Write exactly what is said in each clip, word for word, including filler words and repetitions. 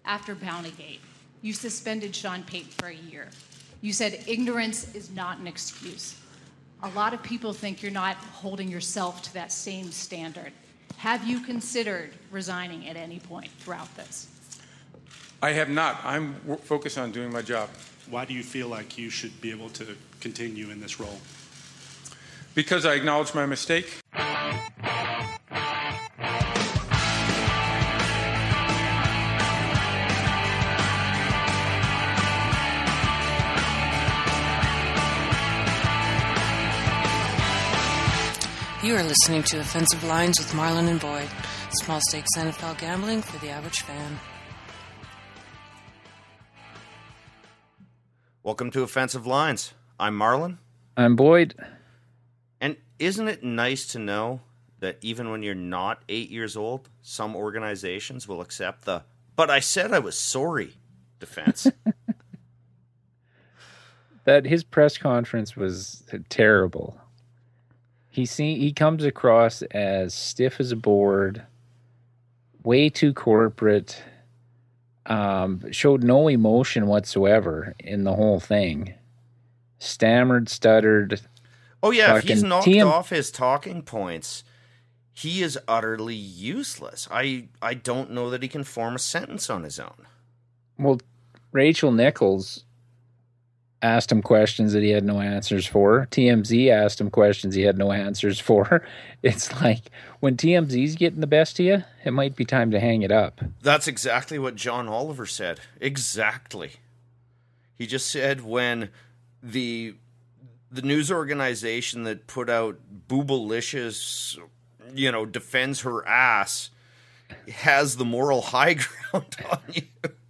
after Bountygate, you suspended Sean Payton for a year. You said ignorance is not an excuse. A lot of people think you're not holding yourself to that same standard. Have you considered resigning at any point throughout this? I have not. I'm w- focused on doing my job. Why do you feel like you should be able to continue in this role? Because I acknowledge my mistake. You are listening to Offensive Lines with Marlon and Boyd. Small stakes N F L gambling for the average fan. Welcome to Offensive Lines. I'm Marlon. I'm Boyd. And isn't it nice to know that even when you're not eight years old, some organizations will accept the, but I said I was sorry defense? That his press conference was terrible. He see, he comes across as stiff as a board, way too corporate, um, showed no emotion whatsoever in the whole thing. Stammered, stuttered. Oh, yeah, if he's knocked T M- off his talking points, he is utterly useless. I, I don't know that he can form a sentence on his own. Well, Rachel Nichols asked him questions that he had no answers for. T M Z asked him questions he had no answers for. It's like, when T M Z's getting the best of you, it might be time to hang it up. That's exactly what John Oliver said. Exactly. He just said when the the news organization that put out Boobalicious, you know, defends her ass, has the moral high ground on you.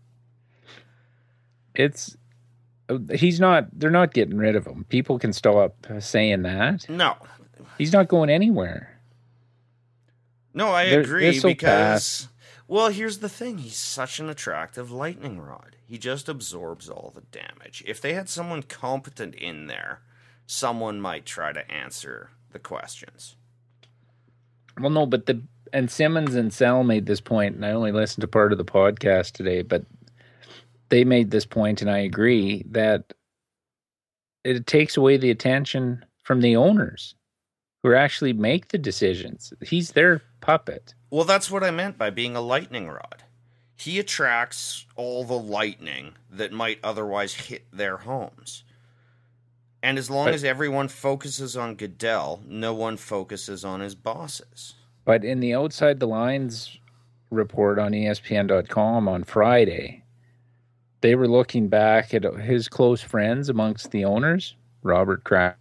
It's... He's not, they're not getting rid of him. People can stop saying that. No. He's not going anywhere. No, I There- agree this'll because, pass. well, here's the thing. He's such an attractive lightning rod. He just absorbs all the damage. If they had someone competent in there, someone might try to answer the questions. Well, no, but the, and Simmons and Sell made this point, and I only listened to part of the podcast today, but they made this point, and I agree, that it takes away the attention from the owners who actually make the decisions. He's their puppet. Well, that's what I meant by being a lightning rod. He attracts all the lightning that might otherwise hit their homes. And as long But- as everyone focuses on Goodell, no one focuses on his bosses. But in the Outside the Lines report on E S P N dot com on Friday, they were looking back at his close friends amongst the owners, Robert Kraft,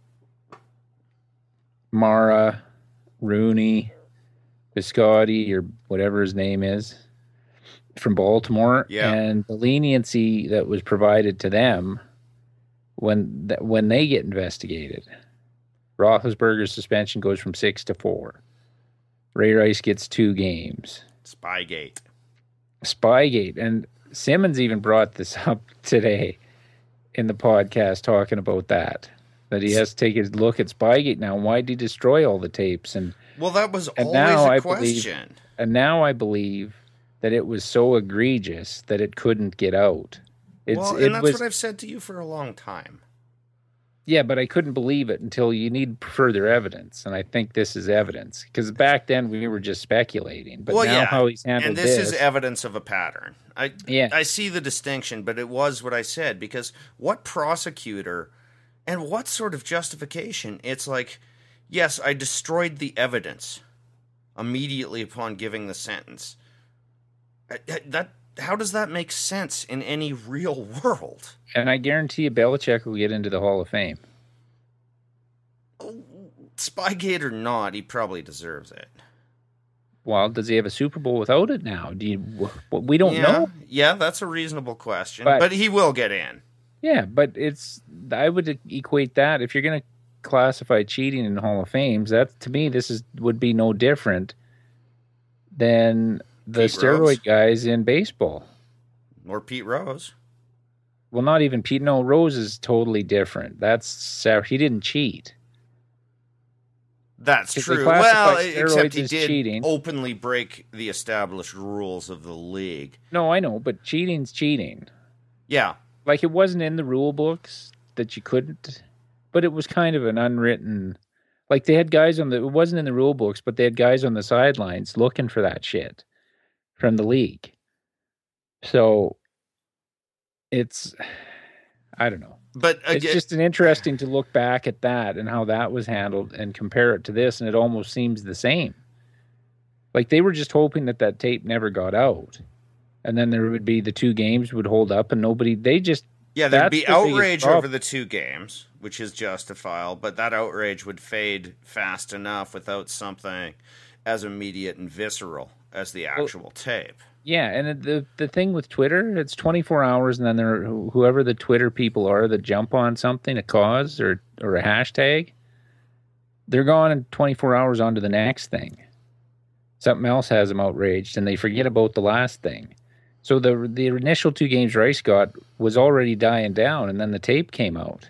Mara, Rooney, Biscotti, or whatever his name is, from Baltimore, Yeah. and the leniency that was provided to them when th- when they get investigated. Roethlisberger's suspension goes from six to four. Ray Rice gets two games. Spygate. Spygate. And Simmons even brought this up today in the podcast talking about that. That he has to take a look at Spygate now. Why did he destroy all the tapes? And Well, that was and always now a I question. believe, and now I believe that it was so egregious that it couldn't get out. It's, well, it and that's was, what I've said to you for a long time. Yeah, but I couldn't believe it until you need further evidence, and I think this is evidence. Because back then we were just speculating, but well, now yeah. how he's handled and this, this is evidence of a pattern. I Yeah. I see the distinction, but it was what I said, because what prosecutor and what sort of justification? It's like, yes, I destroyed the evidence immediately upon giving the sentence. That how does that make sense in any real world? And I guarantee you Belichick will get into the Hall of Fame. Spygate or not, he probably deserves it. Well, does he have a Super Bowl without it now? Do you? We don't yeah, know. Yeah, that's a reasonable question, But- but he will get in. Yeah, but it's. I would equate that if you're going to classify cheating in Hall of Fames. That to me, this is would be no different than the Pete steroid Rose. guys in baseball. Or Pete Rose. Well, not even Pete. No, Rose is totally different. That's he didn't cheat. That's 'Cause they true. classify Well, except steroids he as did cheating. openly break the established rules of the league. No, I know, but cheating's cheating. Yeah. Like, it wasn't in the rule books that you couldn't, but it was kind of an unwritten. Like, they had guys on the. It wasn't in the rule books, but they had guys on the sidelines looking for that shit from the league. So it's, I don't know. But It's again, just an interesting to look back at that and how that was handled and compare it to this, and it almost seems the same. Like, they were just hoping that that tape never got out, and then there would be the two games would hold up, and nobody. They just yeah, there'd that's be the biggest outrage problem. over the two games, which is justifiable, but that outrage would fade fast enough without something as immediate and visceral as the actual tape. Yeah, and the the thing with Twitter, it's twenty-four hours, and then there whoever the Twitter people are that jump on something, a cause or or a hashtag, they're gone in twenty-four hours onto the next thing. Something else has them outraged, and they forget about the last thing. So the the initial two games Rice got was already dying down, and then the tape came out.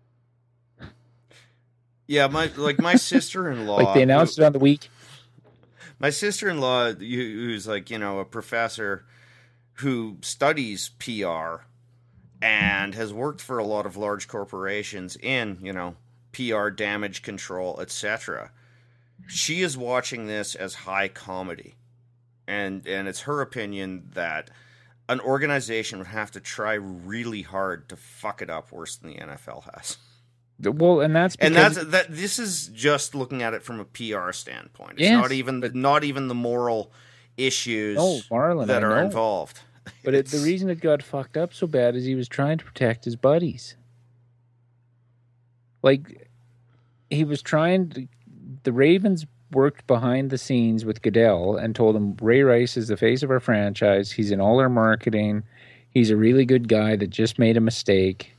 Yeah, my like my sister-in-law. Like they announced it on the week. My sister-in-law, who's like, you know, a professor who studies P R and has worked for a lot of large corporations in, you know, P R damage control, et cetera. She is watching this as high comedy. And and it's her opinion that an organization would have to try really hard to fuck it up worse than the N F L has. Well, and that's And because that's that. This is just looking at it from a P R standpoint. It's Yes, not even but- not even the moral issues No, Marlon, that I are know. involved. But it, the reason it got fucked up so bad is he was trying to protect his buddies. Like, he was trying to, the Ravens worked behind the scenes with Goodell and told him, Ray Rice is the face of our franchise. He's in all our marketing. He's a really good guy that just made a mistake.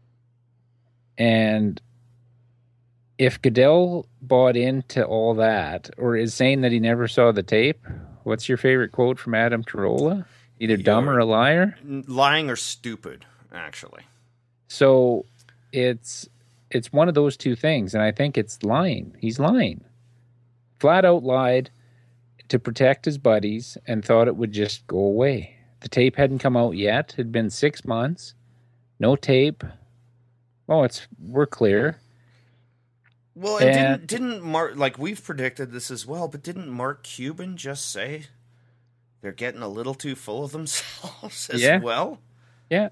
And if Goodell bought into all that, or is saying that he never saw the tape, what's your favorite quote from Adam Carolla? Either dumb or a liar? Lying or stupid, actually. So it's it's one of those two things, and I think it's lying. He's lying. Flat out lied to protect his buddies and thought it would just go away. The tape hadn't come out yet. It had been six months. No tape. Oh, it's we're clear. Well, and And- didn't didn't Mark, like we've predicted this as well, but didn't Mark Cuban just say they're getting a little too full of themselves as Yeah. well? Yeah.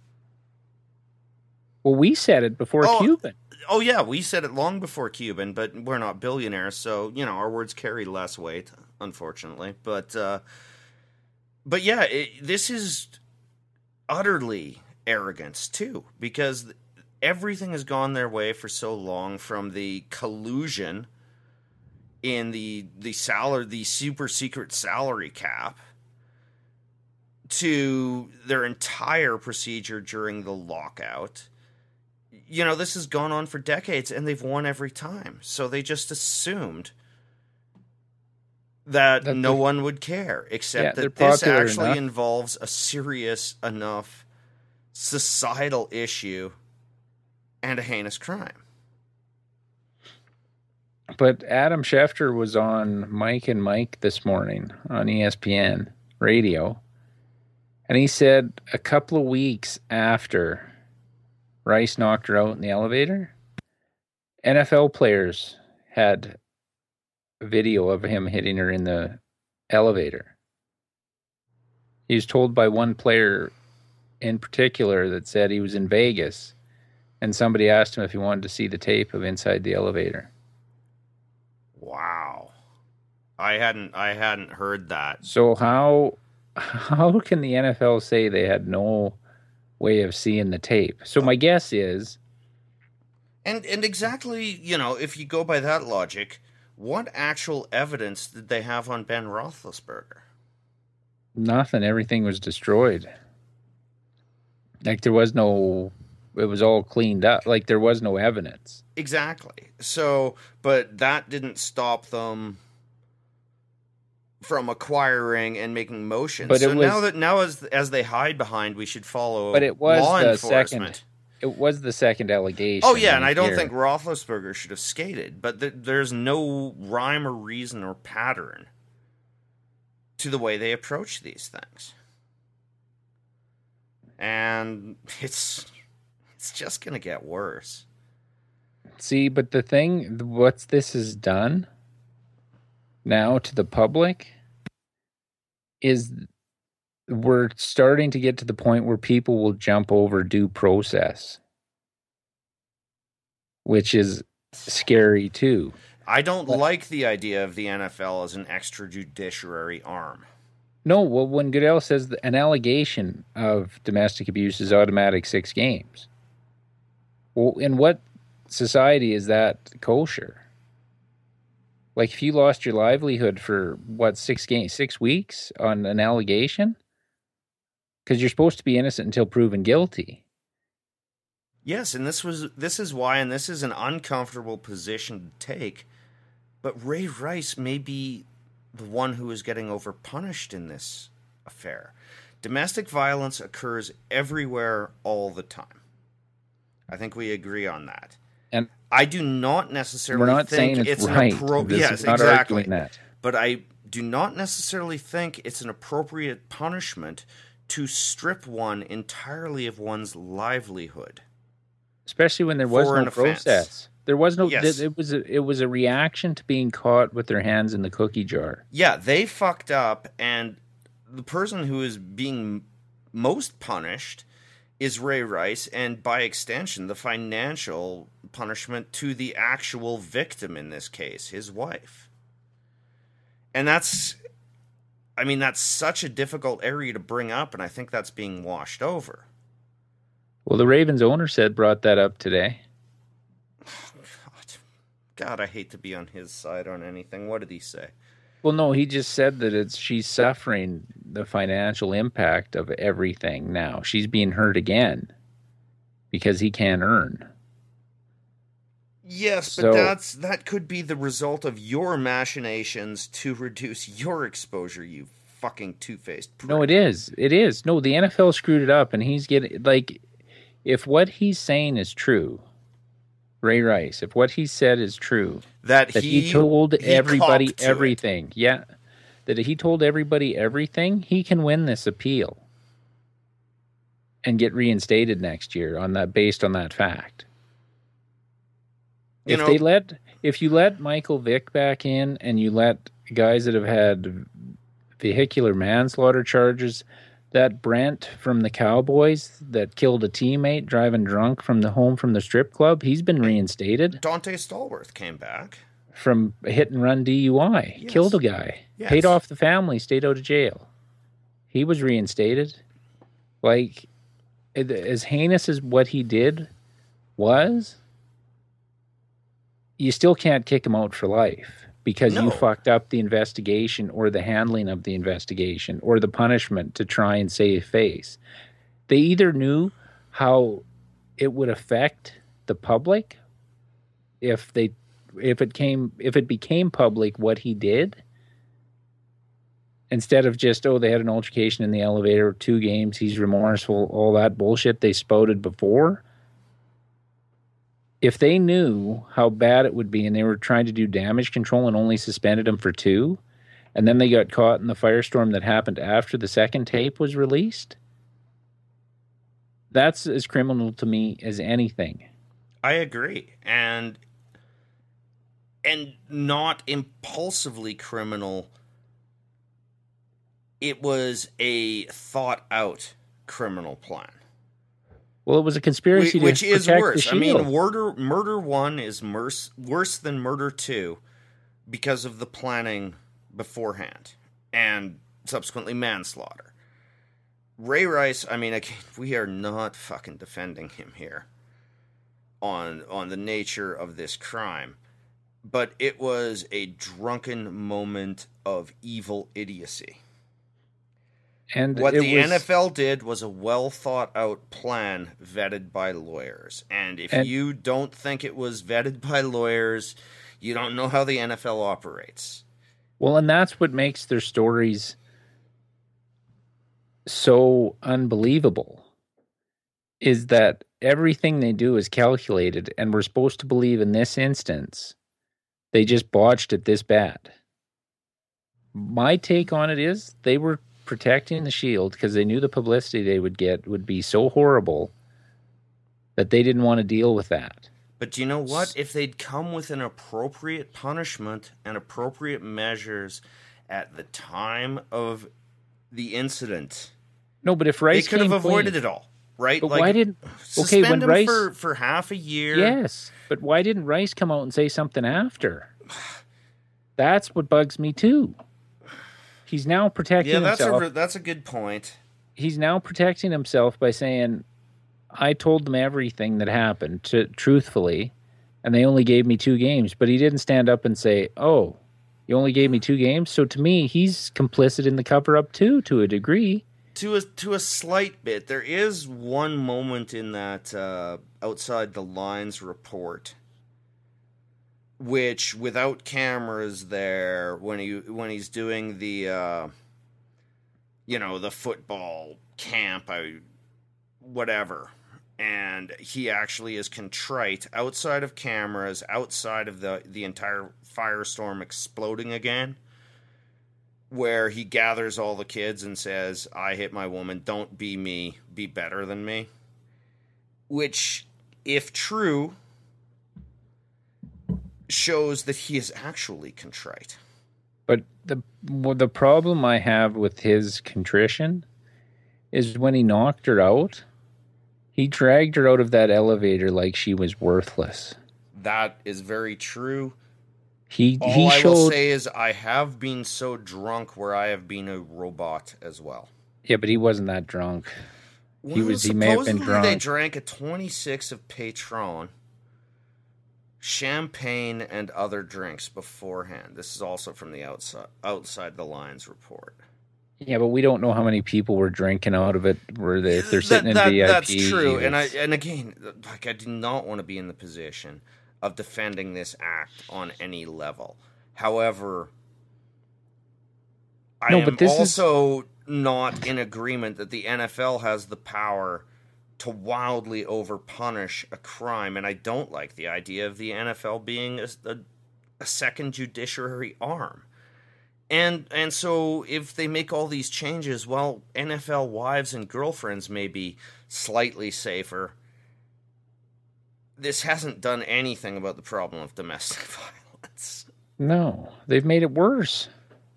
Well, we said it before Oh, Cuban. Oh yeah, we said it long before Cuban, but we're not billionaires, so you know our words carry less weight, unfortunately. But uh, but yeah, it, this is utterly arrogance too, because everything has gone their way for so long, from the collusion in the the salary, the super secret salary cap, to their entire procedure during the lockout. You know, this has gone on for decades, and they've won every time. So they just assumed that, That no they're- one would care, except Yeah, they're that this popular actually enough. involves a serious enough societal issue and a heinous crime. But Adam Schefter was on Mike and Mike this morning on E S P N radio, and he said a couple of weeks after Rice knocked her out in the elevator, N F L players had a video of him hitting her in the elevator. He was told by one player in particular that said he was in Vegas, and somebody asked him if he wanted to see the tape of inside the elevator. Wow. I hadn't I hadn't heard that. So how how can the N F L say they had no way of seeing the tape? So my guess is And and exactly, you know, if you go by that logic, what actual evidence did they have on Ben Roethlisberger? nothing. Everything was destroyed. Like there was no. It was all cleaned up. Like there was no evidence. Exactly. So, but that didn't stop them from acquiring and making motions. But it so now was- that now as as they hide behind, we should follow But it was law the enforcement. second. It It was the second allegation. Oh, yeah, and right I don't here. think Roethlisberger should have skated, but th- there's no rhyme or reason or pattern to the way they approach these things. And it's it's just going to get worse. See, but the thing, what this has done now to the public is we're starting to get to the point where people will jump over due process, which is scary too. I don't like the idea of the N F L as an extrajudiciary arm. No, well, when Goodell says that an allegation of domestic abuse is automatic six games, well, in what society is that kosher? Like, if you lost your livelihood for what six games, six weeks on an allegation, because you're supposed to be innocent until proven guilty. Yes, and this was this is why, and this is an uncomfortable position to take. But Ray Rice may be the one who is getting overpunished in this affair. Domestic violence occurs everywhere all the time. I think we agree on that. And I do not necessarily we're not think saying it's, it's right. an appro- This yes, is not exactly. arguing that. But I do not necessarily think it's an appropriate punishment to strip one entirely of one's livelihood. Especially when there was For no an offense. process. There was no. Yes. It was a, it was a reaction to being caught with their hands in the cookie jar. Yeah, they fucked up, and the person who is being most punished is Ray Rice, and by extension, the financial punishment to the actual victim in this case, his wife. And that's, I mean, that's such a difficult area to bring up, and I think that's being washed over. Well, the Ravens owner said brought that up today. God, God, I hate to be on his side on anything. What did he say? Well, no, he just said that it's she's suffering the financial impact of everything now. She's being hurt again because he can't earn. Yes, but So- that's that could be the result of your machinations to reduce your exposure, you fucking two-faced prick. No, it is. It is. No, the N F L screwed it up, and he's getting, like, if what he's saying is true, Ray Rice, if what he said is true, That, that he, he, told he everybody copped to it. everything, yeah, that he told everybody everything, he can win this appeal and get reinstated next year on that, based on that fact. You If know- they let, if you let Michael Vick back in and you let guys that have had vehicular manslaughter charges, that Brent from the Cowboys that killed a teammate driving drunk from the home from the strip club, he's been reinstated Dante Stallworth came back. from a hit and run D U I, Yes. killed a guy, Yes. paid off the family, stayed out of jail. He was reinstated. Like, it- as heinous as what he did was, you still can't kick him out for life because No. you fucked up the investigation or the handling of the investigation or the punishment to try and save face. They either knew how it would affect the public if they if it came if it became public what he did, instead of just, oh, they had an altercation in the elevator, two games, he's remorseful, all that bullshit they spouted before. If they knew how bad it would be and they were trying to do damage control and only suspended him for two, and then they got caught in the firestorm that happened after the second tape was released, that's as criminal to me as anything. I agree. And and not impulsively criminal. It was a thought out criminal plan. Well, it was a conspiracy Wh- Which to is protect worse. the I mean, shield. murder murder one is worse worse than murder two because of the planning beforehand and subsequently manslaughter. Ray Rice, I mean, again, we are not fucking defending him here on on the nature of this crime, but it was a drunken moment of evil idiocy. And What it the was, N F L did was a well thought out plan vetted by lawyers. And if And- you don't think it was vetted by lawyers, you don't know how the N F L operates. Well, and that's what makes their stories so unbelievable, is that everything they do is calculated, and we're supposed to believe in this instance they just botched it this bad. My take on it is they were protecting the Shield because they knew the publicity they would get would be so horrible that they didn't want to deal with that. But do you know what? If they'd come with an appropriate punishment and appropriate measures at the time of the incident, no, but if Rice they could have came avoided clean, it all, right? But like, why didn't? Okay, suspend when him Rice for, for half a year. Yes, but why didn't Rice come out and say something after? That's what bugs me too. He's now protecting Yeah, that's himself. a that's a good point. He's now protecting himself by saying, I told them everything that happened to, truthfully, and they only gave me two games. But he didn't stand up and say, oh, you only gave me two games? So to me, he's complicit in the cover-up too, to a degree. To a, to a slight bit. There is one moment in that uh, Outside the Lines report, which, without cameras there, when he when he's doing the, uh, you know, the football camp, I, whatever, and he actually is contrite outside of cameras, outside of the, the entire firestorm exploding again, where he gathers all the kids and says, I hit my woman, don't be me, be better than me. Which, if true, shows that he is actually contrite. But the well, the problem I have with his contrition is when he knocked her out, he dragged her out of that elevator like she was worthless. That is very true. He All he I showed. will say is I have been so drunk where I have been a robot as well. Yeah, but he wasn't that drunk. He Well, was. He may have been supposedly they drunk. drank a twenty-six of Patron, champagne, and other drinks beforehand. This is also from the outside outside the lines report. Yeah, but we don't know how many people were drinking out of it. Were they? If they're sitting that, in V I P. That's true, and I it's- and again, like I do not want to be in the position of defending this act on any level. However, I No, am but this is- also not in agreement that the N F L has the power to wildly overpunish a crime, and I don't like the idea of the N F L being a, a, a second judiciary arm. And and so if they make all these changes, well, N F L wives and girlfriends may be slightly safer. This hasn't done anything about the problem of domestic violence. No, they've made it worse.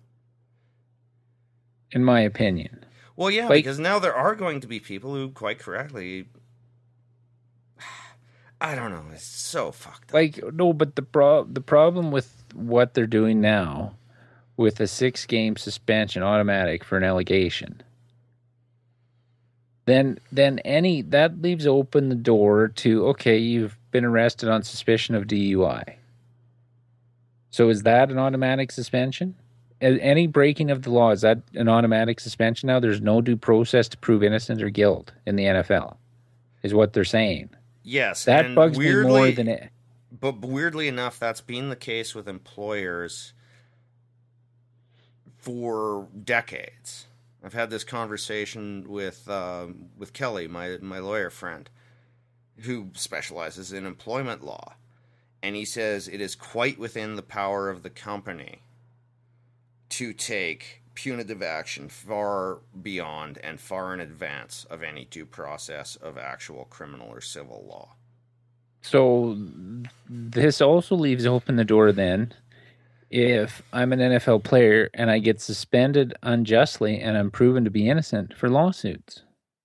In my opinion. Well, yeah, Like- because now there are going to be people who, quite correctly, I don't know, it's so fucked up. Like no, but the pro- the problem with what they're doing now, with a six game suspension automatic for an allegation, then then any that leaves open the door to okay, you've been arrested on suspicion of D U I. So is that an automatic suspension? A- Any breaking of the law, is that an automatic suspension now? There's no due process to prove innocence or guilt in the N F L, is what they're saying. Yes, That and bugs me more weirdly- than it. But weirdly enough, that's been the case with employers for decades. I've had this conversation with uh, with Kelly, my my lawyer friend, who specializes in employment law, and he says it is quite within the power of the company to take punitive action far beyond and far in advance of any due process of actual criminal or civil law. So this also leaves open the door then, if I'm an N F L player and I get suspended unjustly and I'm proven to be innocent, for lawsuits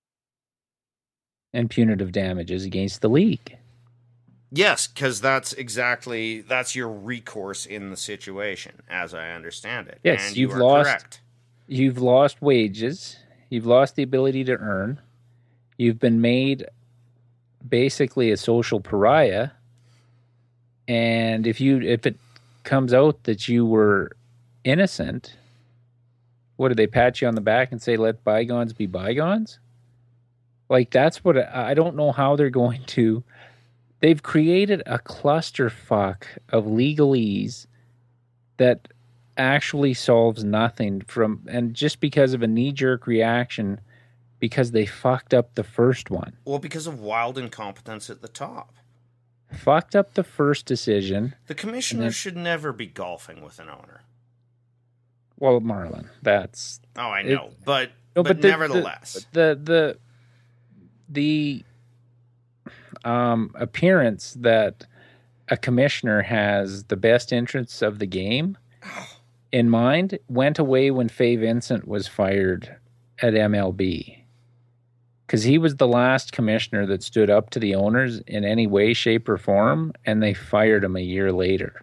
and punitive damages against the league. Yes, because that's exactly that's your recourse in the situation, as I understand it. Yes, and you've you are lost- correct. You've lost wages. You've lost the ability to earn. You've been made basically a social pariah. And if you if it comes out that you were innocent, what do they pat you on the back and say, let bygones be bygones? Like, that's what I I don't know how they're going to. They've created a clusterfuck of legalese that actually solves nothing from, and just because of a knee-jerk reaction because they fucked up the first one. Well, because of wild incompetence at the top. Fucked up the first decision. The commissioner then, should never be golfing with an owner. Well, Marlon, that's... Oh, I know, it, but, no, but, but the, nevertheless. The, the, the, the um, appearance that a commissioner has the best interests of the game in mind went away when Fay Vincent was fired at M L B. Because he was the last commissioner that stood up to the owners in any way, shape, or form, and they fired him a year later.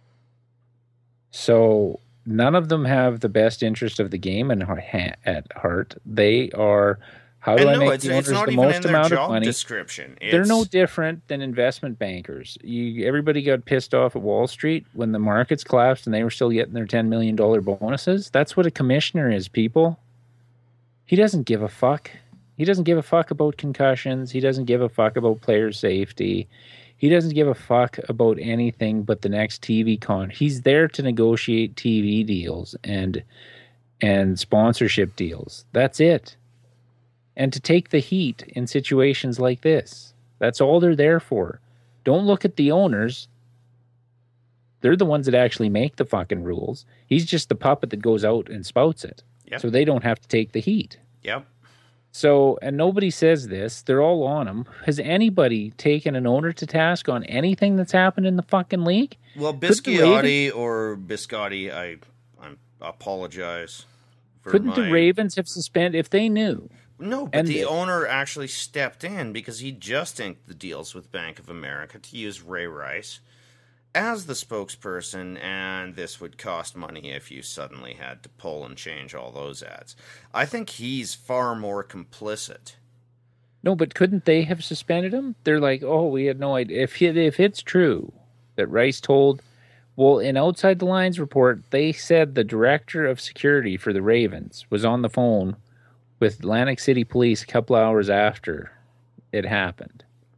So none of them have the best interest of the game in, at heart. They are, how do and I no, make it's, the it's owners not the even most in their amount job of money? Description. It's... They're no different than investment bankers. You, everybody got pissed off at Wall Street when the markets collapsed and they were still getting their ten million dollars bonuses. That's what a commissioner is, people. He doesn't give a fuck. He doesn't give a fuck about concussions. He doesn't give a fuck about player safety. He doesn't give a fuck about anything but the next T V con. He's there to negotiate T V deals and and sponsorship deals. That's it. And to take the heat in situations like this. That's all they're there for. Don't look at the owners. They're the ones that actually make the fucking rules. He's just the puppet that goes out and spouts it. Yep. So they don't have to take the heat. Yep. So, and nobody says this. They're all on him. Has anybody taken an owner to task on anything that's happened in the fucking league? Well, Bisciotti or Biscotti, I, I apologize. For Couldn't my... the Ravens have suspended if they knew? No, but and the they, owner actually stepped in because he just inked the deals with Bank of America to use Ray Rice as the spokesperson, and this would cost money if you suddenly had to pull and change all those ads. I think he's far more complicit. No, but couldn't they have suspended him? They're like, oh, we had no idea. If it, if it's true that Rice told, well, in Outside the Lines report, they said the director of security for the Ravens was on the phone with Atlantic City Police a couple hours after it happened.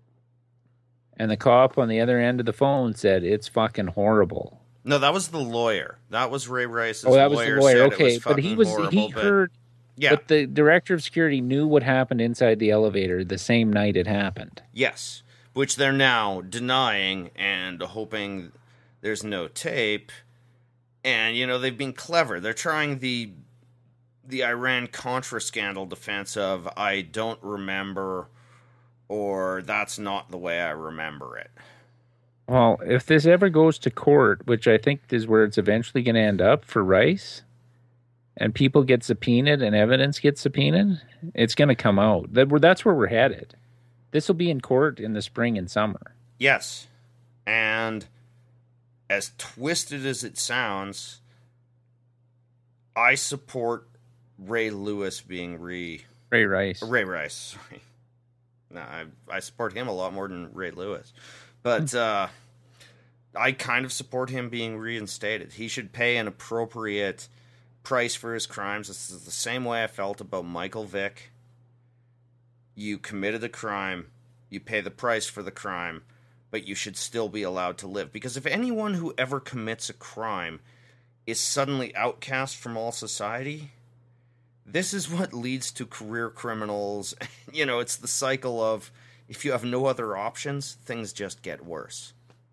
And the cop on the other end of the phone said, it's fucking horrible. No, that was the lawyer. That was Ray Rice's lawyer. Oh, that was lawyer the lawyer. said Okay, it was but he was horrible, he but, heard. Yeah. But the director of security knew what happened inside the elevator the same night it happened. Yes, which they're now denying and hoping there's no tape. And, you know, they've been clever. They're trying the the Iran-Contra scandal defense of, I don't remember, or that's not the way I remember it. Well, if this ever goes to court, which I think is where it's eventually going to end up for Rice, and people get subpoenaed and evidence gets subpoenaed, it's going to come out. That's where we're headed. This will be in court in the spring and summer. Yes. And as twisted as it sounds, I support Ray Lewis being re... Ray Rice. Ray Rice, sorry. No, I, I support him a lot more than Ray Lewis. But uh, I kind of support him being reinstated. He should pay an appropriate price for his crimes. This is the same way I felt about Michael Vick. You committed a crime. You pay the price for the crime. But you should still be allowed to live. Because if anyone who ever commits a crime is suddenly outcast from all society, this is what leads to career criminals. You know, it's the cycle of, if you have no other options, things just get worse.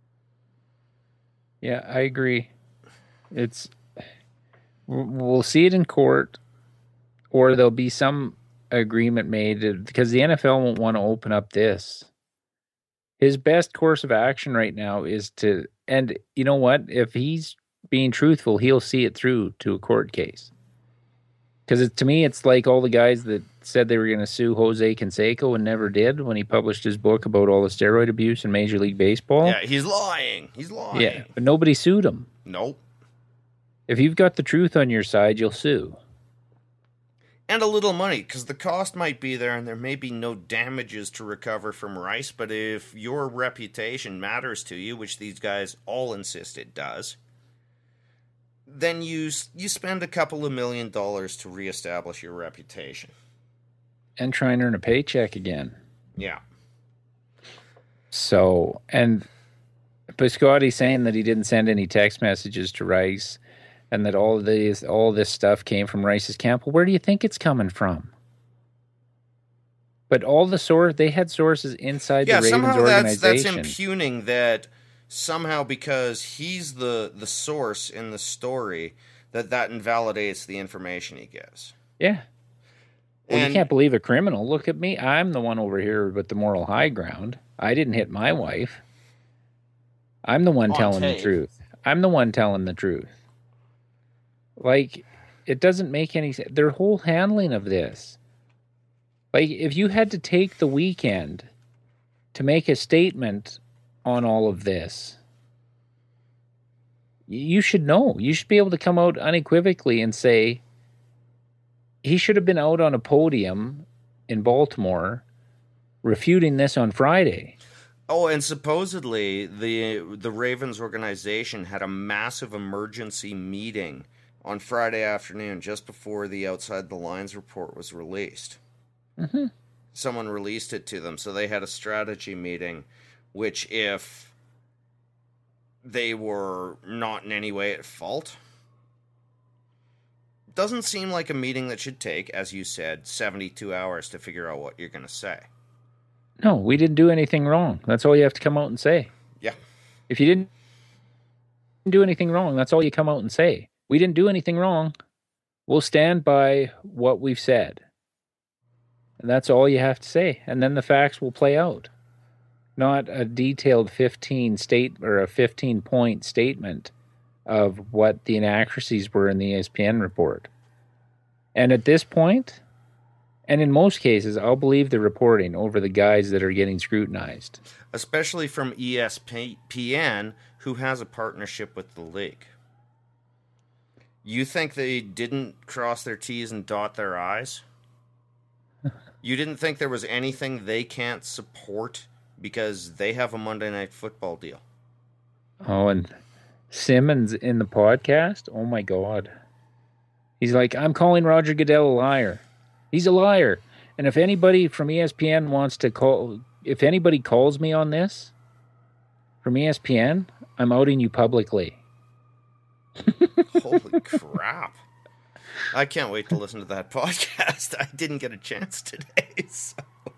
Yeah, I agree. It's, we'll see it in court, or there'll be some agreement made, because the N F L won't want to open up this. His best course of action right now is to, and you know what? If he's being truthful, he'll see it through to a court case. Because to me, it's like all the guys that said they were going to sue Jose Canseco and never did when he published his book about all the steroid abuse in Major League Baseball. Yeah, he's lying. He's lying. Yeah, but nobody sued him. Nope. If you've got the truth on your side, you'll sue. And a little money, because the cost might be there and there may be no damages to recover from Rice, but if your reputation matters to you, which these guys all insist it does, then you you spend a couple of million dollars to reestablish your reputation. And try and earn a paycheck again. Yeah. So, and Biscotti saying that he didn't send any text messages to Rice and that all of these, all this stuff came from Rice's camp. Well, where do you think it's coming from? But all the source they had sources inside Yeah, the Ravens somehow that's that's organization. impugning that somehow because he's the the source in the story that that invalidates the information he gives. Yeah. Well, And- you can't believe a criminal. Look at me. I'm the one over here with the moral high ground. I didn't hit my wife. I'm the one On telling tape. the truth. I'm the one telling the truth. Like, it doesn't make any sense. Their whole handling of this. Like, if you had to take the weekend to make a statement on all of this, you should know. You should be able to come out unequivocally and say, he should have been out on a podium in Baltimore refuting this on Friday. Oh, and supposedly the the Ravens organization had a massive emergency meeting on Friday afternoon just before the Outside the Lines report was released. Mm-hmm. Someone released it to them, so they had a strategy meeting, which if they were not in any way at fault, doesn't seem like a meeting that should take, as you said, seventy-two hours to figure out what you're going to say. No, we didn't do anything wrong. That's all you have to come out and say. Yeah. If you didn't do anything wrong, that's all you come out and say. We didn't do anything wrong. We'll stand by what we've said. And that's all you have to say. And then the facts will play out. Not a detailed fifteen state or a fifteen point statement of what the inaccuracies were in the E S P N report. And at this point, and in most cases, I'll believe the reporting over the guys that are getting scrutinized. Especially from E S P N, who has a partnership with the league. You think they didn't cross their T's and dot their I's? You didn't think there was anything they can't support because they have a Monday Night Football deal? Oh, and Simmons in the podcast? Oh, my God. He's like, I'm calling Roger Goodell a liar. He's a liar. And if anybody from E S P N wants to call, if anybody calls me on this from E S P N, I'm outing you publicly. Holy crap. I can't wait to listen to that podcast. I didn't get a chance today. So.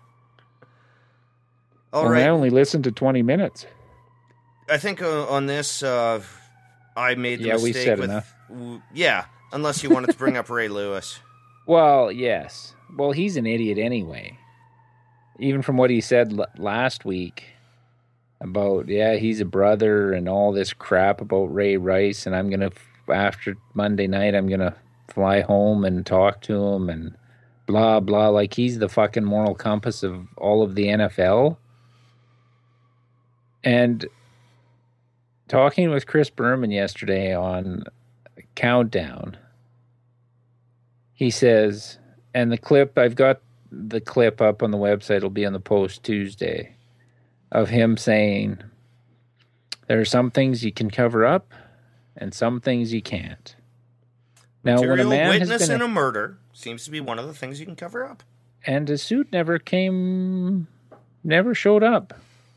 All well, right. I only listened to twenty minutes. I think uh, on this, uh, I made the Yeah, we mistake said with... enough. w- Yeah, unless you wanted to bring up Ray Lewis. Well, yes. Well, he's an idiot anyway. Even from what he said l- last week about, yeah, he's a brother and all this crap about Ray Rice, and I'm going to, after Monday night, I'm going to fly home and talk to him and blah, blah. Like he's the fucking moral compass of all of the N F L. And talking with Chris Berman yesterday on Countdown, he says, and the clip, I've got the clip up on the website, it'll be on the post Tuesday, of him saying, there are some things you can cover up and some things you can't. Now, when a Material man witness has been in a, a murder seems to be one of the things you can cover up. and his suit never came, never showed up.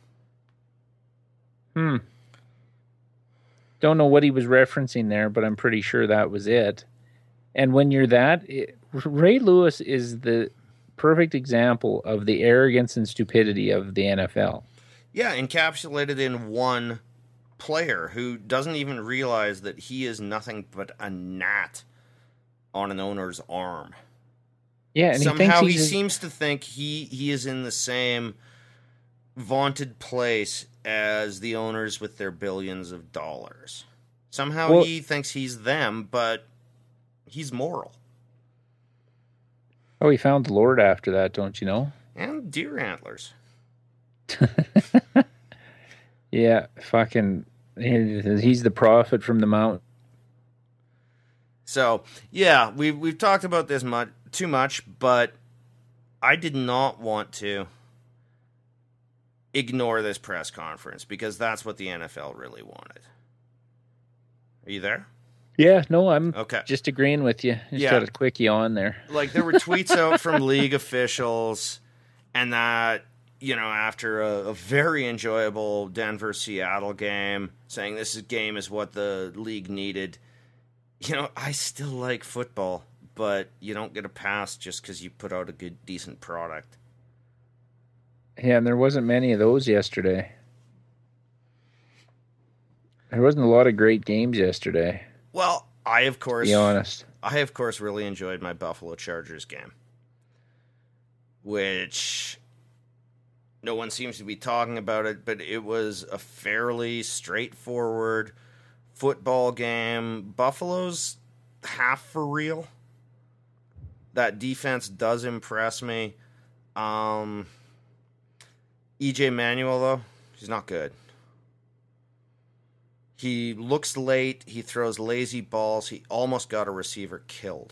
Hmm. Don't know what he was referencing there, but I'm pretty sure that was it. And when you're that, it, Ray Lewis is the perfect example of the arrogance and stupidity of the N F L. Yeah, encapsulated in one player who doesn't even realize that he is nothing but a gnat on an owner's arm. Yeah, and Somehow he, he thinks he's seems to think he, he is in the same vaunted place as the owners with their billions of dollars. Somehow Well- he thinks he's them, but he's moral. oh, he found the Lord after that, don't you know? And deer antlers. Yeah, fucking, he- he's the prophet from the mountain. So, yeah, we've, we've talked about this much, too much, but I did not want to ignore this press conference because that's what the N F L really wanted. Are you there? Yeah, no, I'm Okay. just agreeing with you. Just Yeah. got a quick yawn there. Like, there were tweets out from league officials, and that, you know, after a, a very enjoyable Denver-Seattle game, saying this is, game is what the league needed. You know, I still like football, but you don't get a pass just because you put out a good, decent product. Yeah, and there wasn't many of those yesterday. There wasn't a lot of great games yesterday, Well, I, of to course, be honest. I, of course, really enjoyed my Buffalo Chargers game, which no one seems to be talking about it, but it was a fairly straightforward football game. Buffalo's half for real. That defense does impress me. Um, E J Manuel, though, he's not good. He looks late. He throws lazy balls. He almost got a receiver killed.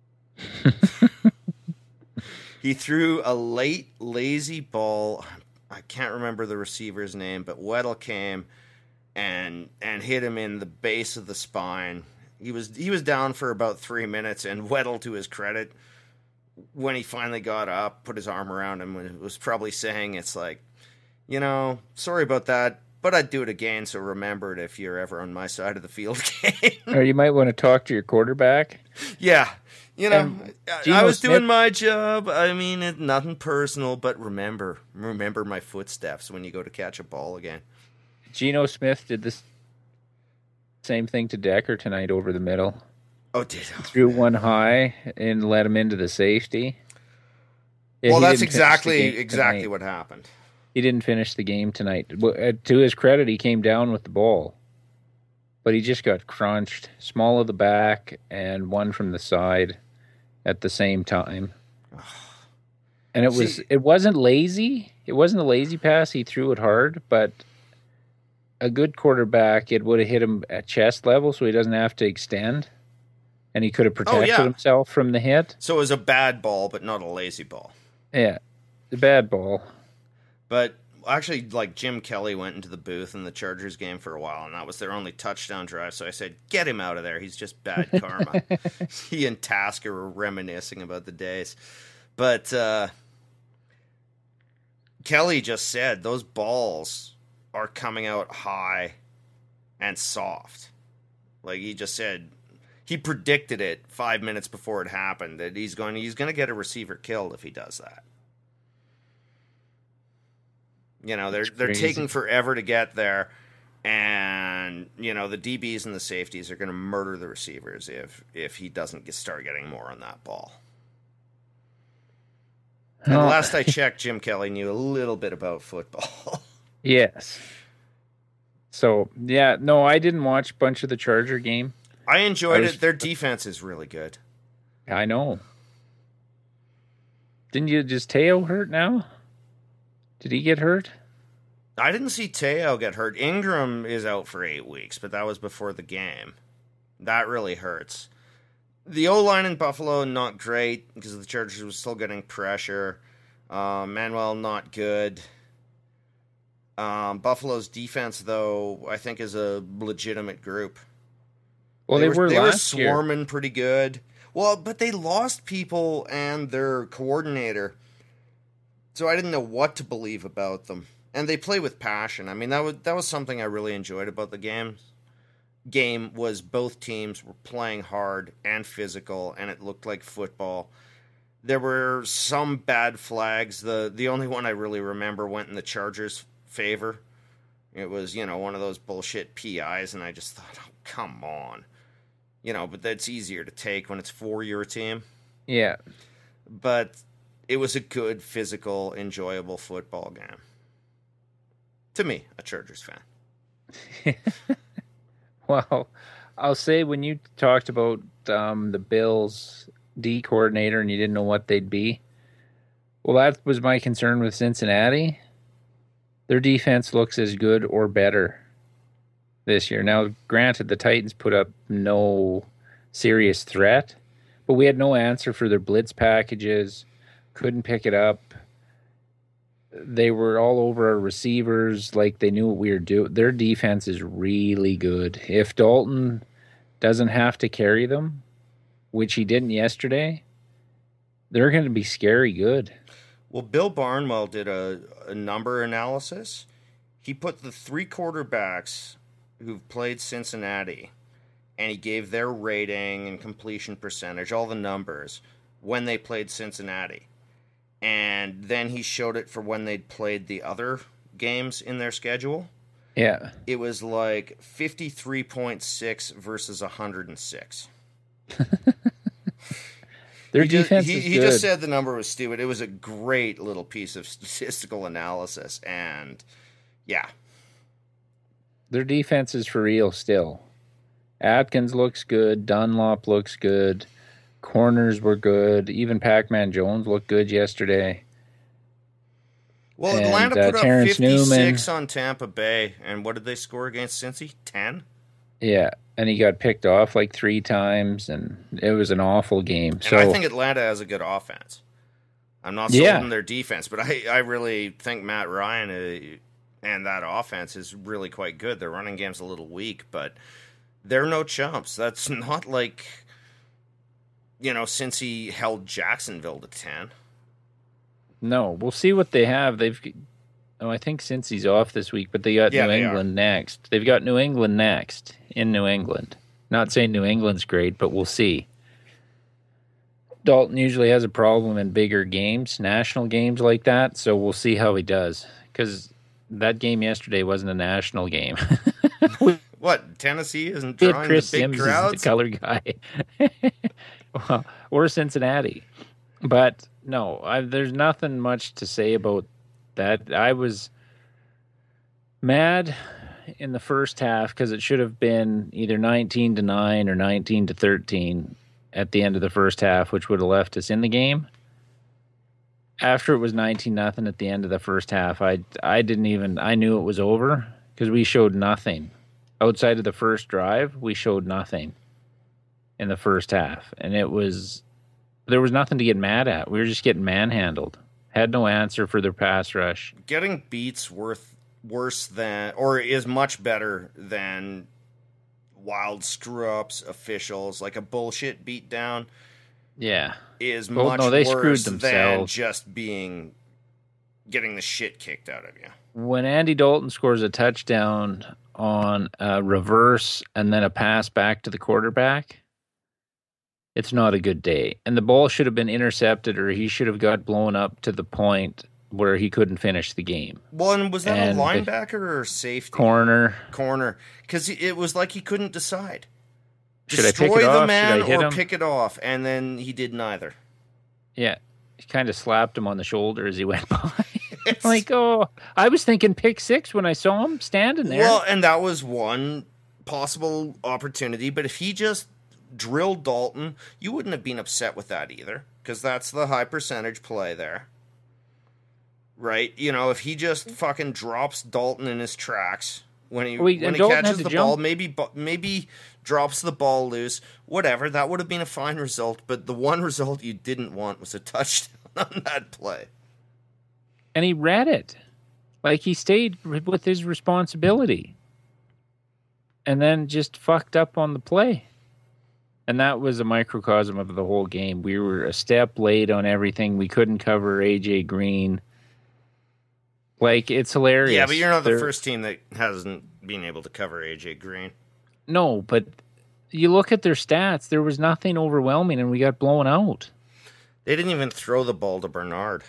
He threw a late, lazy ball. I can't remember the receiver's name, but Weddle came and and hit him in the base of the spine. He was he was down for about three minutes, and Weddle, to his credit, when he finally got up, put his arm around him, and was probably saying, it's like, you know, sorry about that, but I'd do it again, so remember it if you're ever on my side of the field game. Or you might want to talk to your quarterback. Yeah. You know, And I, Geno I was Smith- doing my job. I mean, it, nothing personal, but remember, remember my footsteps when you go to catch a ball again. Geno Smith did this same thing to Decker tonight over the middle. Oh, did Threw one high and let him into the safety. Yeah, well, he that's didn't finish the exactly game exactly tonight. what happened. He didn't finish the game tonight. Well, uh, To his credit, he came down with the ball, but he just got crunched. Small of the back and one from the side at the same time. And it was See- it wasn't lazy. It wasn't a lazy pass. He threw it hard, but a good quarterback, it would have hit him at chest level, so he doesn't have to extend, and he could have protected yeah. himself from the hit. So it was a bad ball, but not a lazy ball. Yeah, the bad ball. But actually, like, Jim Kelly went into the booth in the Chargers game for a while, and that was their only touchdown drive. So I said, get him out of there. He's just bad karma. He and Tasker were reminiscing about the days. But uh, Kelly just said those balls are coming out high and soft. Like, he just said, he predicted it five minutes before it happened, that he's going, he's going to get a receiver killed if he does that. You know, they're they're crazy. taking forever to get there, and you know the D Bs and the safeties are going to murder the receivers if if he doesn't get, start getting more on that ball. And Oh. last I checked, Jim Kelly knew a little bit about football. Yes. So yeah, no, I didn't watch a bunch of the Charger game. I enjoyed I was- it. Their defense is really good. I know. Didn't you just Teo hurt now? Did he get hurt? I didn't see Teo get hurt. Ingram is out for eight weeks, but that was before the game. That really hurts. The O-line in Buffalo, not great, because the Chargers were still getting pressure. Uh, Manuel, not good. Um, Buffalo's defense, though, I think is a legitimate group. Well, they, were, they were last year. swarming pretty good. Well, but they lost people and their coordinator, so I didn't know what to believe about them. And they play with passion. I mean, that was that was something I really enjoyed about the game. Game was both teams were playing hard and physical, and it looked like football. There were some bad flags. The the only one I really remember went in the Chargers' favor. It was, you know, one of those bullshit P Is, and I just thought, oh, come on. You know, but that's easier to take when it's for your team. Yeah. But it was a good, physical, enjoyable football game. To me, a Chargers fan. Well, I'll say when you talked about um, the Bills D coordinator and you didn't know what they'd be, well, that was my concern with Cincinnati. Their defense looks as good or better this year. Now, granted, the Titans put up no serious threat, but we had no answer for their blitz packages, couldn't pick it up. They were all over our receivers like they knew what we were doing. Their defense is really good. If Dalton doesn't have to carry them, which he didn't yesterday, they're going to be scary good. Well, Bill Barnwell did a, a number analysis. He put the three quarterbacks who've played Cincinnati, and he gave their rating and completion percentage, all the numbers, when they played Cincinnati. and then he showed it for when they'd played the other games in their schedule. Yeah. It was like fifty-three point six versus one hundred six. Their he just, defense he, is he good. just said the number was stupid. It was a great little piece of statistical analysis, and yeah. Their defense is for real still. Atkins looks good. Dunlop looks good. Corners were good. Even Pac-Man Jones looked good yesterday. Well, And, Atlanta uh, put up Terrence fifty-six Newman. on Tampa Bay, and what did they score against Cincy? ten? Yeah, and he got picked off like three times, and it was an awful game. And so I think Atlanta has a good offense. I'm not sold Yeah. on their defense, but I, I really think Matt Ryan uh, and that offense is really quite good. Their running game's a little weak, but they're no chumps. That's not like, you know, since he held Jacksonville to ten. no, we'll see what they have. They've, oh, I think since he's off this week, but they got Yeah, New they England next. They've got New England next in New England. Not saying New England's great, but we'll see. Dalton usually has a problem in bigger games, national games like that, so we'll see how he does. Because that game yesterday wasn't a national game. What, Tennessee isn't We had drawing Chris the big Sims crowds? is the color guy. Well, or Cincinnati. But no, I, there's nothing much to say about that. I was mad in the first half because it should have been either nineteen to nine or nineteen to thirteen at the end of the first half, which would have left us in the game. After it was nineteen nothing at the end of the first half, I I didn't even I knew it was over because we showed nothing. Outside of the first drive, we showed nothing in the first half, and it was there was nothing to get mad at. We were just getting manhandled. Had no answer for their pass rush. Getting beats worth worse than, or is much better than wild screw-ups, officials, like a bullshit beatdown Yeah. is Well, much no, they screwed worse than themselves. just being, getting the shit kicked out of you. When Andy Dalton scores a touchdown on a reverse and then a pass back to the quarterback, it's not a good day. And the ball should have been intercepted, or he should have got blown up to the point where he couldn't finish the game. Well, and was that And a the linebacker or safety? Corner. Corner. Because it was like he couldn't decide. Should I Destroy pick it the off? Should man I hit or him? pick it off, and then he did neither. Yeah. He kind of slapped him on the shoulder as he went by. It's- Like, oh, I was thinking pick six when I saw him standing there. Well, and that was one possible opportunity, but if he just drilled Dalton, you wouldn't have been upset with that either, because that's the high percentage play there. Right? You know, if he just fucking drops Dalton in his tracks when he We- when and he Dalton catches had to the ball, jump. maybe bu- maybe drops the ball loose, whatever, that would have been a fine result, but the one result you didn't want was a touchdown on that play. And he read it. Like, he stayed with his responsibility. And then just fucked up on the play. And that was a microcosm of the whole game. We were a step late on everything. We couldn't cover A J Green. Like, it's hilarious. Yeah, but you're not the They're- first team that hasn't been able to cover A J Green. No, but you look at their stats, there was nothing overwhelming, and we got blown out. They didn't even throw the ball to Bernard.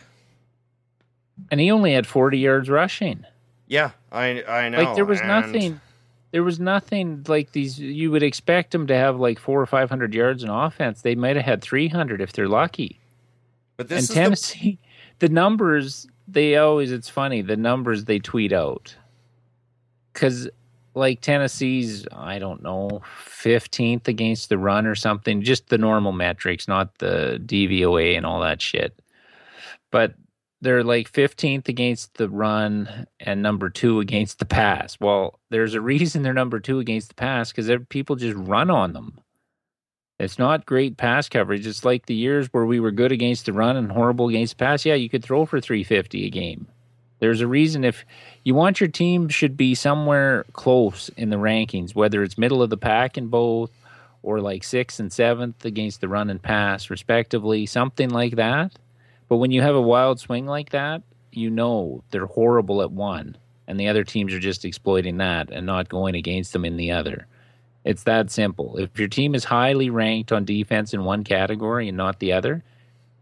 And he only had forty yards rushing. Yeah, I I know. Like, there was and nothing. There was nothing like these. You would expect them to have like four or five hundred yards in offense. They might have had three hundred if they're lucky. But And this is Tennessee, the, numbers they always. It's funny the numbers they tweet out. Because like Tennessee's, I don't know, fifteenth against the run or something. Just the normal metrics, not the D V O A and all that shit. But they're like fifteenth against the run and number two against the pass. Well, there's a reason they're number two against the pass, because people just run on them. It's not great pass coverage. It's like the years where we were good against the run and horrible against the pass. Yeah, you could throw for three fifty a game. There's a reason. If you want your team should be somewhere close in the rankings, whether it's middle of the pack in both or like sixth and seventh against the run and pass, respectively, something like that. But when you have a wild swing like that, you know they're horrible at one, and the other teams are just exploiting that and not going against them in the other. It's that simple. If your team is highly ranked on defense in one category and not the other,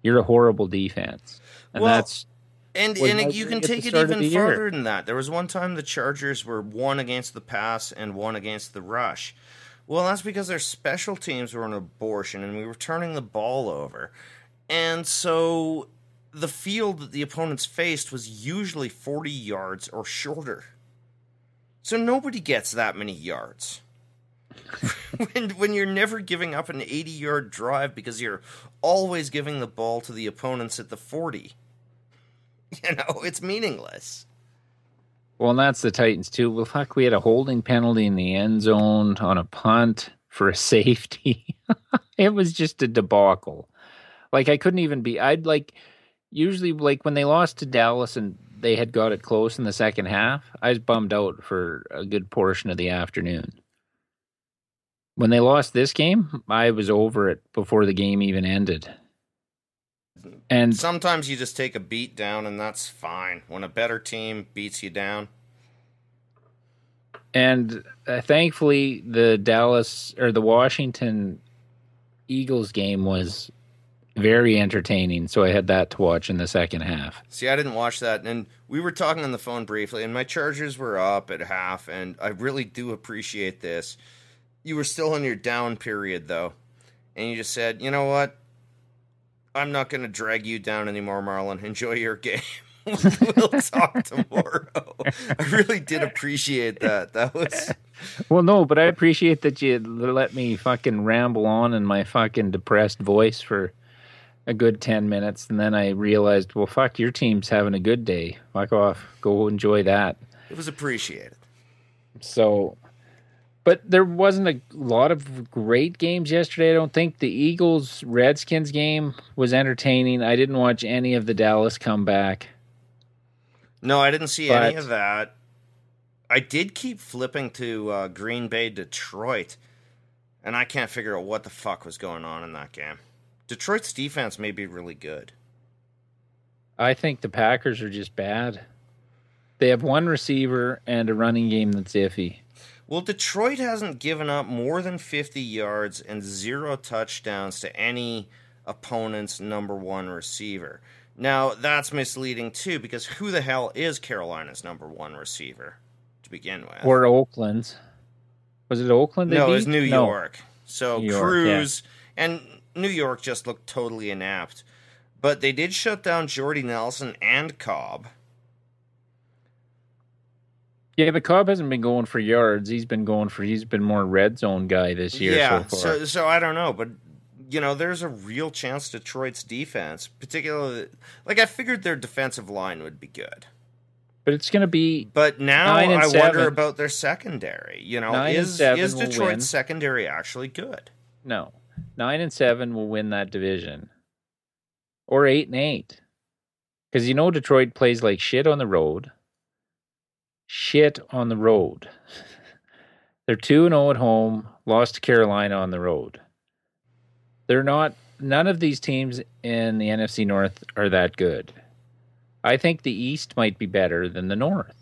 you're a horrible defense. And Well, that's And was and like you can at the take it start of even the year. farther than that. There was one time the Chargers were one against the pass and one against the rush. Well, that's because their special teams were an abortion and we were turning the ball over. And so the field that the opponents faced was usually forty yards or shorter. So nobody gets that many yards. when when you're never giving up an eighty-yard drive because you're always giving the ball to the opponents at the forty. You know, it's meaningless. Well, and that's the Titans too. Well, fuck, we had a holding penalty in the end zone on a punt for a safety. It was just a debacle. Like, I couldn't even be, I'd like, usually, like, when they lost to Dallas and they had got it close in the second half, I was bummed out for a good portion of the afternoon. When they lost this game, I was over it before the game even ended. And Sometimes you just take a beat down and that's fine. When a better team beats you down. And uh, thankfully, the Dallas or the Washington Eagles game was very entertaining. So I had that to watch in the second half. See, I didn't watch that. And we were talking on the phone briefly, and my Chargers were up at half, and I really do appreciate this. You were still in your down period, though. And you just said, you know what? I'm not going to drag you down anymore, Marlon. Enjoy your game. We'll talk tomorrow. I really did appreciate that. That was... Well, no, but I appreciate that you let me fucking ramble on in my fucking depressed voice for a good ten minutes. And then I realized, well, fuck, your team's having a good day. Fuck off. Go enjoy that. It was appreciated. So, but there wasn't a lot of great games yesterday. I don't think the Eagles Redskins game was entertaining. I didn't watch any of the Dallas comeback. No, I didn't see But- any of that. I did keep flipping to uh, Green Bay, Detroit, and I can't figure out what the fuck was going on in that game. Detroit's defense may be really good. I think the Packers are just bad. They have one receiver and a running game that's iffy. Well, Detroit hasn't given up more than fifty yards and zero touchdowns to any opponent's number one receiver. Now, that's misleading, too, because who the hell is Carolina's number one receiver to begin with? Or Oakland's. Was it Oakland they no, beat? it was New No. York. So New York, Cruz and New York just looked totally inept. But they did shut down Jordy Nelson and Cobb. Yeah, but Cobb hasn't been going for yards. He's been going for, he's been more red zone guy this year yeah, so far. so so I don't know, but you know, there's a real chance Detroit's defense, particularly, like I figured their defensive line would be good. But it's going to be, But now Nine and I seven. wonder about their secondary. You know, Nine and is seven is will win. Detroit's secondary actually good? no, nine and seven will win that division. Or eight and eight. Because you know Detroit plays like shit on the road. Shit on the road. They're two and oh at home, lost to Carolina on the road. They're not, none of these teams in the N F C North are that good. I think the East might be better than the North.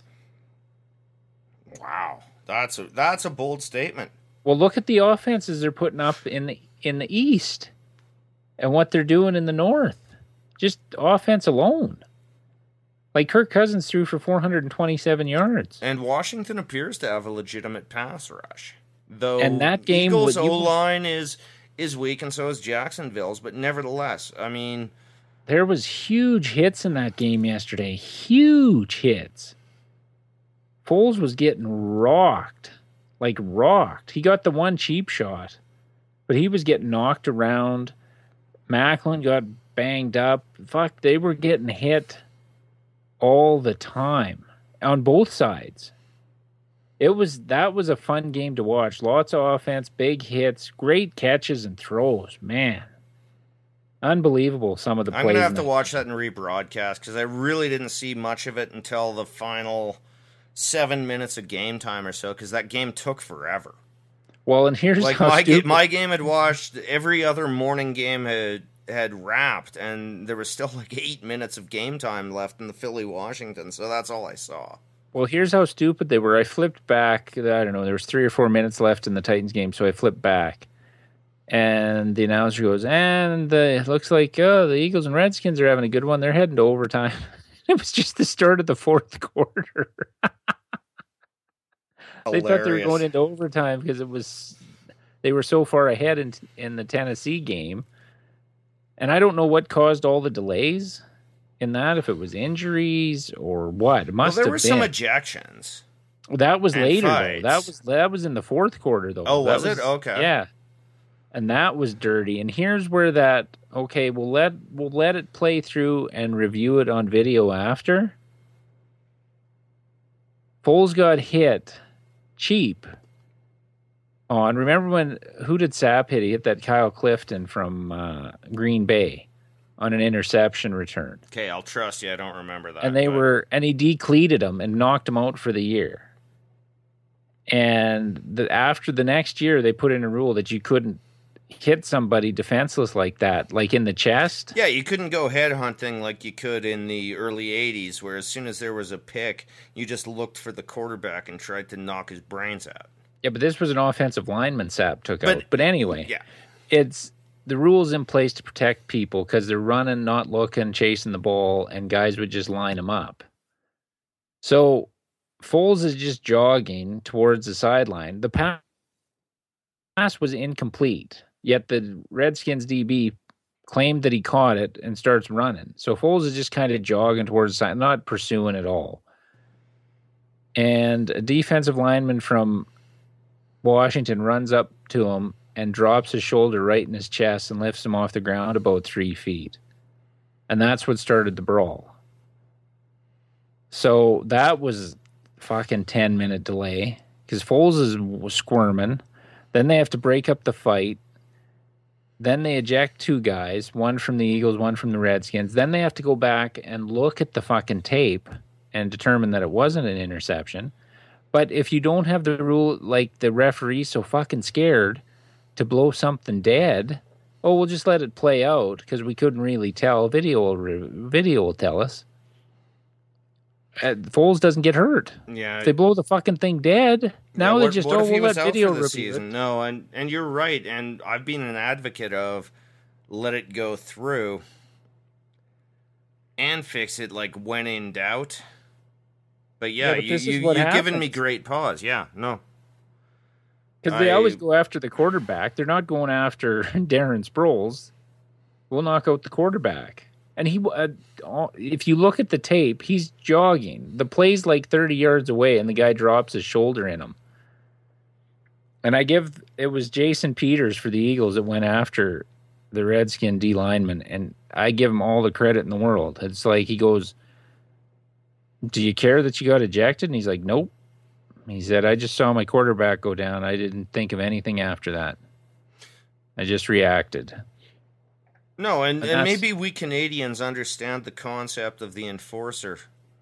Wow, that's a that's a bold statement. Well, look at the offenses they're putting up in the in the East and what they're doing in the North. Just offense alone. Like Kirk Cousins threw for four hundred twenty-seven yards. And Washington appears to have a legitimate pass rush, though. And that game Eagles' would- you- O line is is weak, and so is Jacksonville's. But nevertheless, I mean, There was huge hits in that game yesterday. Huge hits. Foles was getting rocked. Like rocked. He got the one cheap shot, but he was getting knocked around. Macklin got banged up. Fuck, they were getting hit all the time on both sides. It was that was a fun game to watch. Lots of offense, big hits, great catches and throws. Man, unbelievable! Some of the I'm plays. gonna have in to the- watch that in rebroadcast because I really didn't see much of it until the final seven minutes of game time or so. Because that game took forever. Well, and here's Like how my stupid. game, my game had watched every other morning game had had wrapped, and there was still like eight minutes of game time left in the Philly Washington. So that's all I saw. Well, here's how stupid they were. I flipped back. I don't know. There was three or four minutes left in the Titans game, so I flipped back. And the announcer goes, and the, it looks like oh, the Eagles and Redskins are having a good one. They're heading to overtime. It was just the start of the fourth quarter. They thought they were going into overtime because it was they were so far ahead in in the Tennessee game. And I don't know what caused all the delays in that, if it was injuries or what. It must well, there have were been. some ejections. That was and later fights. though. That was that was in the fourth quarter though. Oh, that was it? Okay. Yeah. And that was dirty. And here's where that okay, we'll let we'll let it play through and review it on video after. Foles got hit cheap on. Remember when who did Sapp hit? He hit that Kyle Clifton from uh, Green Bay on an interception return. Okay, I'll trust you. I don't remember that. And they but... were and he decleated him and knocked him out for the year. And the, after the next year, they put in a rule that you couldn't hit somebody defenseless like that, like in the chest. Yeah, you couldn't go headhunting like you could in the early eighties, where as soon as there was a pick, you just looked for the quarterback and tried to knock his brains out. Yeah, but this was an offensive lineman Sapp took But- out. But anyway, Yeah. it's the rules in place to protect people because they're running, not looking, chasing the ball, and guys would just line them up. So Foles is just jogging towards the sideline. The pass was incomplete, yet the Redskins D B claimed that he caught it and starts running. So Foles is just kind of jogging towards the side, not pursuing at all. And a defensive lineman from Washington runs up to him and drops his shoulder right in his chest and lifts him off the ground about three feet. And that's what started the brawl. So that was fucking ten minute delay because Foles is was squirming. Then they have to break up the fight. Then they eject two guys, one from the Eagles, one from the Redskins. Then they have to go back and look at the fucking tape and determine that it wasn't an interception. But if you don't have the rule, like the referee's so fucking scared to blow something dead, oh, we'll just let it play out because we couldn't really tell. Video will, re- video will tell us. Uh, Foles doesn't get hurt. Yeah. If they blow the fucking thing dead, now Yeah, they what- just what oh if he we'll was let out video for the review season? it. No, and and you're right, and I've been an advocate of let it go through and fix it like when in doubt. But yeah, Yeah, but you, this is you, what you've given me happens. great pause. Yeah, no. Because they I- always go after the quarterback. They're not going after Darren Sproles. We'll knock out the quarterback. And he, uh, if you look at the tape, he's jogging. The play's like thirty yards away, and the guy drops his shoulder in him. And I give it was Jason Peters for the Eagles that went after the Redskin D lineman, and I give him all the credit in the world. It's like he goes, "Do you care that you got ejected?" And he's like, "Nope." He said, "I just saw my quarterback go down. I didn't think of anything after that. I just reacted." No, and, And and that's- maybe we Canadians understand the concept of the enforcer,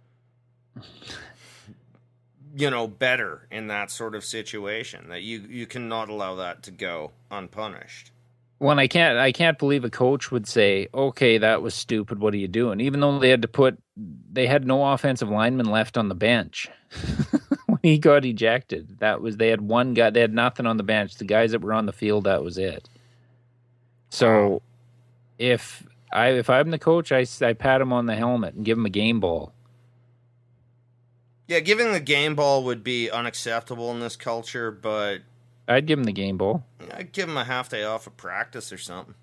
you know, better in that sort of situation, that you, you cannot allow that to go unpunished. Well, and I can't, I can't believe a coach would say, "Okay, that was stupid. What are you doing?" Even though they had to put, they had no offensive lineman left on the bench when he got ejected. That was they had one guy. They had nothing on the bench. The guys that were on the field, that was it. So, Wow. if I if I'm the coach, I I pat him on the helmet and give him a game ball. Yeah, giving the game ball would be unacceptable in this culture, but I'd give him the game ball. I'd give him a half day off of practice or something.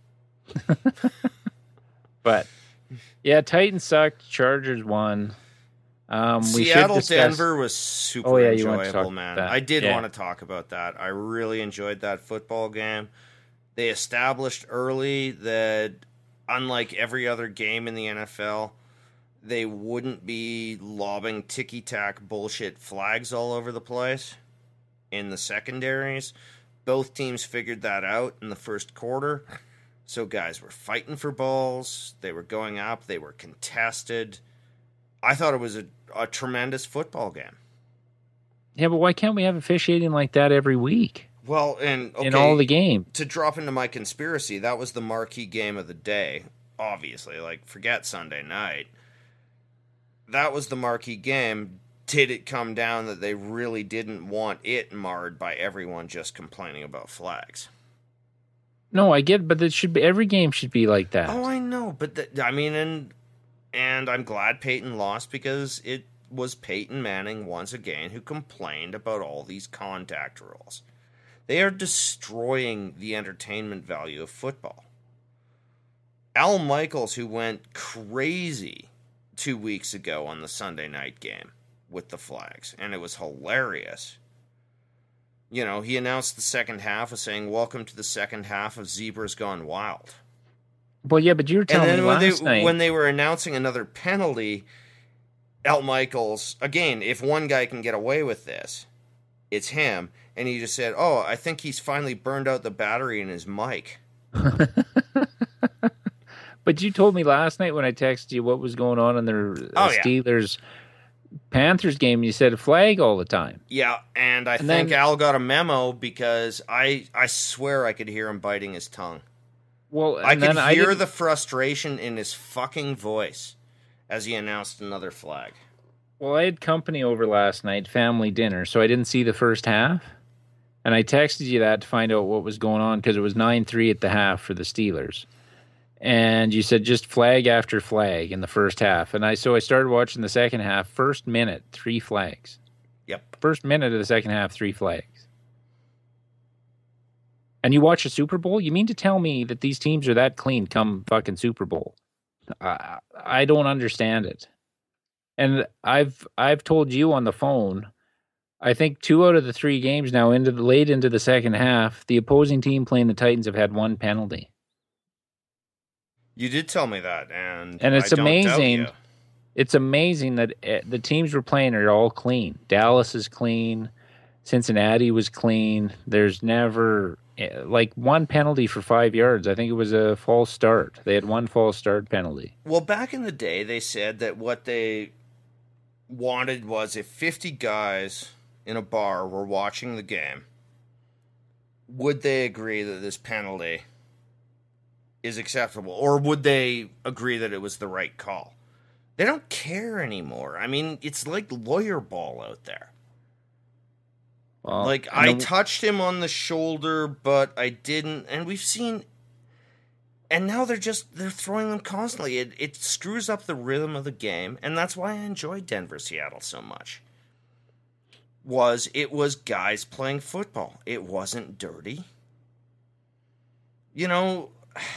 But yeah, Titans sucked. Chargers won. Um, we should Seattle discuss- Denver was super Oh, yeah, you want to enjoyable, talk man. about that. I did Yeah. want to talk about that. I really enjoyed that football game. They established early that, unlike every other game in the N F L, they wouldn't be lobbing ticky-tack bullshit flags all over the place in the secondaries. Both teams figured that out in the first quarter. So guys were fighting for balls. They were going up. They were contested. I thought it was a, a tremendous football game. Yeah, but why can't we have officiating like that every week Well, and okay, in all the games? to drop into my conspiracy, that was the marquee game of the day, obviously. Like, forget Sunday night. That was the marquee game. Did it come down that they really didn't want it marred by everyone just complaining about flags? No, I get, but it should be every game should be like that. Oh, I know, but the, I mean, and and I'm glad Peyton lost because it was Peyton Manning once again who complained about all these contact rules. They are destroying the entertainment value of football. Al Michaels, who went crazy two weeks ago on the Sunday night game with the flags, and it was hilarious. You know, he announced the second half of saying, "Welcome to the second half of Zebras Gone Wild." Well, yeah, but you were telling and then me when last they, night when they were announcing another penalty, Al Michaels, again, if one guy can get away with this, it's him. And he just said, "Oh, I think he's finally burned out the battery in his mic." But you told me last night when I texted you what was going on in the Oh, uh, yeah. Steelers Panthers game. You said flag all the time. Yeah, and I And think then- Al got a memo because I, I swear I could hear him biting his tongue. Well, and I could then I hear didn't- the frustration in his fucking voice as he announced another flag. Well, I had company over last night, family dinner, so I didn't see the first half. And I texted you that to find out what was going on because it was nine three at the half for the Steelers. And you said just flag after flag in the first half. And I so I started watching the second half. First minute, three flags. Yep. First minute of the second half, three flags. And you watch a Super Bowl? You mean to tell me that these teams are that clean come fucking Super Bowl? I, I don't understand it. And I've I've told you on the phone, I think two out of the three games now into the late into the second half, the opposing team playing the Titans have had one penalty. You did tell me that, and And it's I don't doubt amazing. you. It's amazing that uh, the teams we're playing are all clean. Dallas is clean. Cincinnati was clean. There's never uh, like one penalty for five yards. I think it was a false start. They had one false start penalty. Well, back in the day, they said that what they wanted was if fifty guys in a bar were watching the game, would they agree that this penalty is acceptable? Or would they agree that it was the right call? They don't care anymore. I mean, it's like lawyer ball out there. Well, Like, and I the- touched him on the shoulder, but I didn't. And we've seen... And now they're just, they're throwing them constantly. It, it screws up the rhythm of the game, and that's why I enjoyed Denver-Seattle so much. Was, it was guys playing football. It wasn't dirty. You know,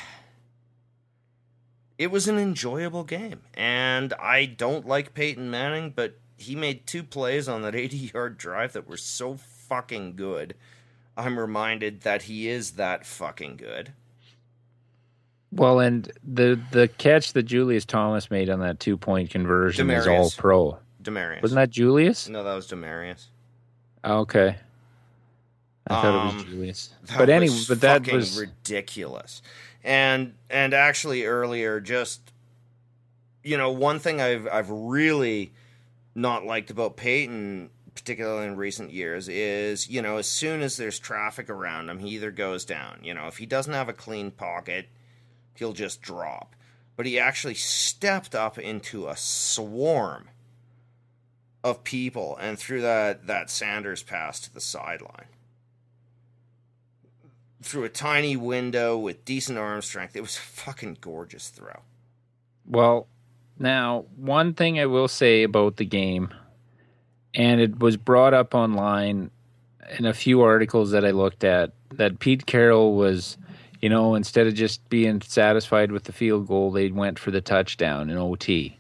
it was an enjoyable game. And I don't like Peyton Manning, but he made two plays on that eighty-yard drive that were so fucking good. I'm reminded that he is that fucking good. Well, and the the catch that Julius Thomas made on that two point conversion is all Demarius. pro. Demarius. Wasn't that Julius? No, that was Demarius. Okay. I thought it was Um, Julius. That But anyway, was but that fucking was ridiculous. And and actually earlier, just you know, one thing I've I've really not liked about Peyton, particularly in recent years, is, you know, as soon as there's traffic around him, he either goes down. You know, if he doesn't have a clean pocket, he'll just drop. But he actually stepped up into a swarm of people and threw that, that Sanders pass to the sideline. Through a tiny window with decent arm strength. It was a fucking gorgeous throw. Well, now, one thing I will say about the game, and it was brought up online in a few articles that I looked at, that Pete Carroll was, you know, instead of just being satisfied with the field goal, they went for the touchdown in O T.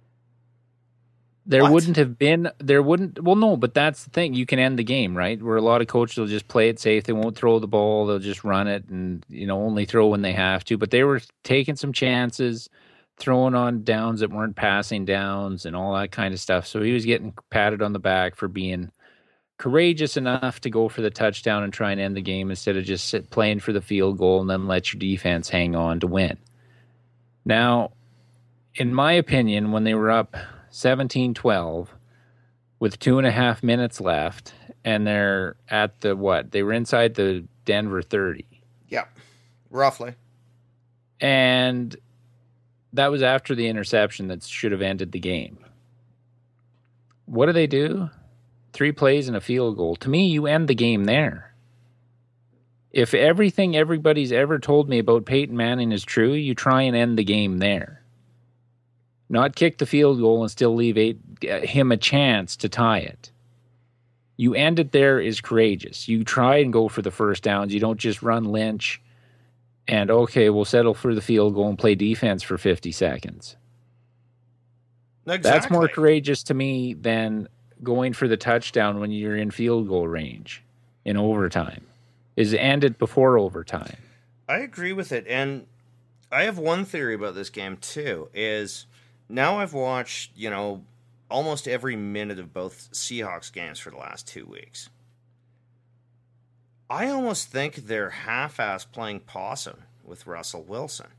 There What? wouldn't have been, there wouldn't, well, no, but that's the thing. You can end the game, right? Where a lot of coaches will just play it safe. They won't throw the ball. They'll just run it and, you know, only throw when they have to. But they were taking some chances, throwing on downs that weren't passing downs and all that kind of stuff. So he was getting patted on the back for being courageous enough to go for the touchdown and try and end the game instead of just sit, playing for the field goal and then let your defense hang on to win. Now, in my opinion, when they were up seventeen twelve with two and a half minutes left and they're at the what? They were inside the Denver thirty. Yeah, roughly. And that was after the interception that should have ended the game. What do they do? Three plays and a field goal. To me, you end the game there. If everything everybody's ever told me about Peyton Manning is true, you try and end the game there. Not kick the field goal and still leave eight, him a chance to tie it. You end it there is courageous. You try and go for the first downs. You don't just run Lynch and, okay, we'll settle for the field goal and play defense for fifty seconds. Exactly. That's more courageous to me than going for the touchdown when you're in field goal range in overtime. Is end it before overtime. I agree with it. And I have one theory about this game, too, is now I've watched, you know, almost every minute of both Seahawks games for the last two weeks. I almost think they're half-ass playing possum with Russell Wilson.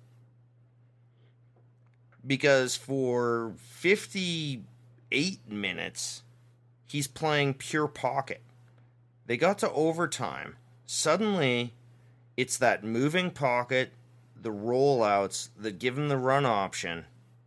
Because for fifty-eight minutes, he's playing pure pocket. They got to overtime. Suddenly, it's that moving pocket, the rollouts that give him the run option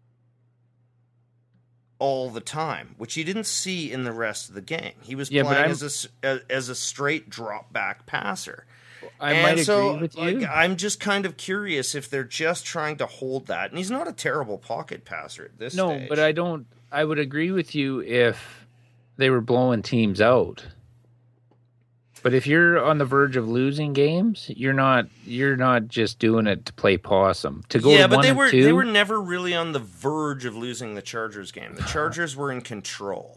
all the time, which you didn't see in the rest of the game. He was Yeah, but playing I'm- as a as a straight drop back passer. I and might so, agree with you. like, I'm just kind of curious if they're just trying to hold that. And he's not a terrible pocket passer at this No, stage. but I don't. I would agree with you if they were blowing teams out. But if you're on the verge of losing games, you're not. You're not just doing it to play possum. To go yeah, to but one they and were two, they were never really on the verge of losing the Chargers game. The Chargers were in control,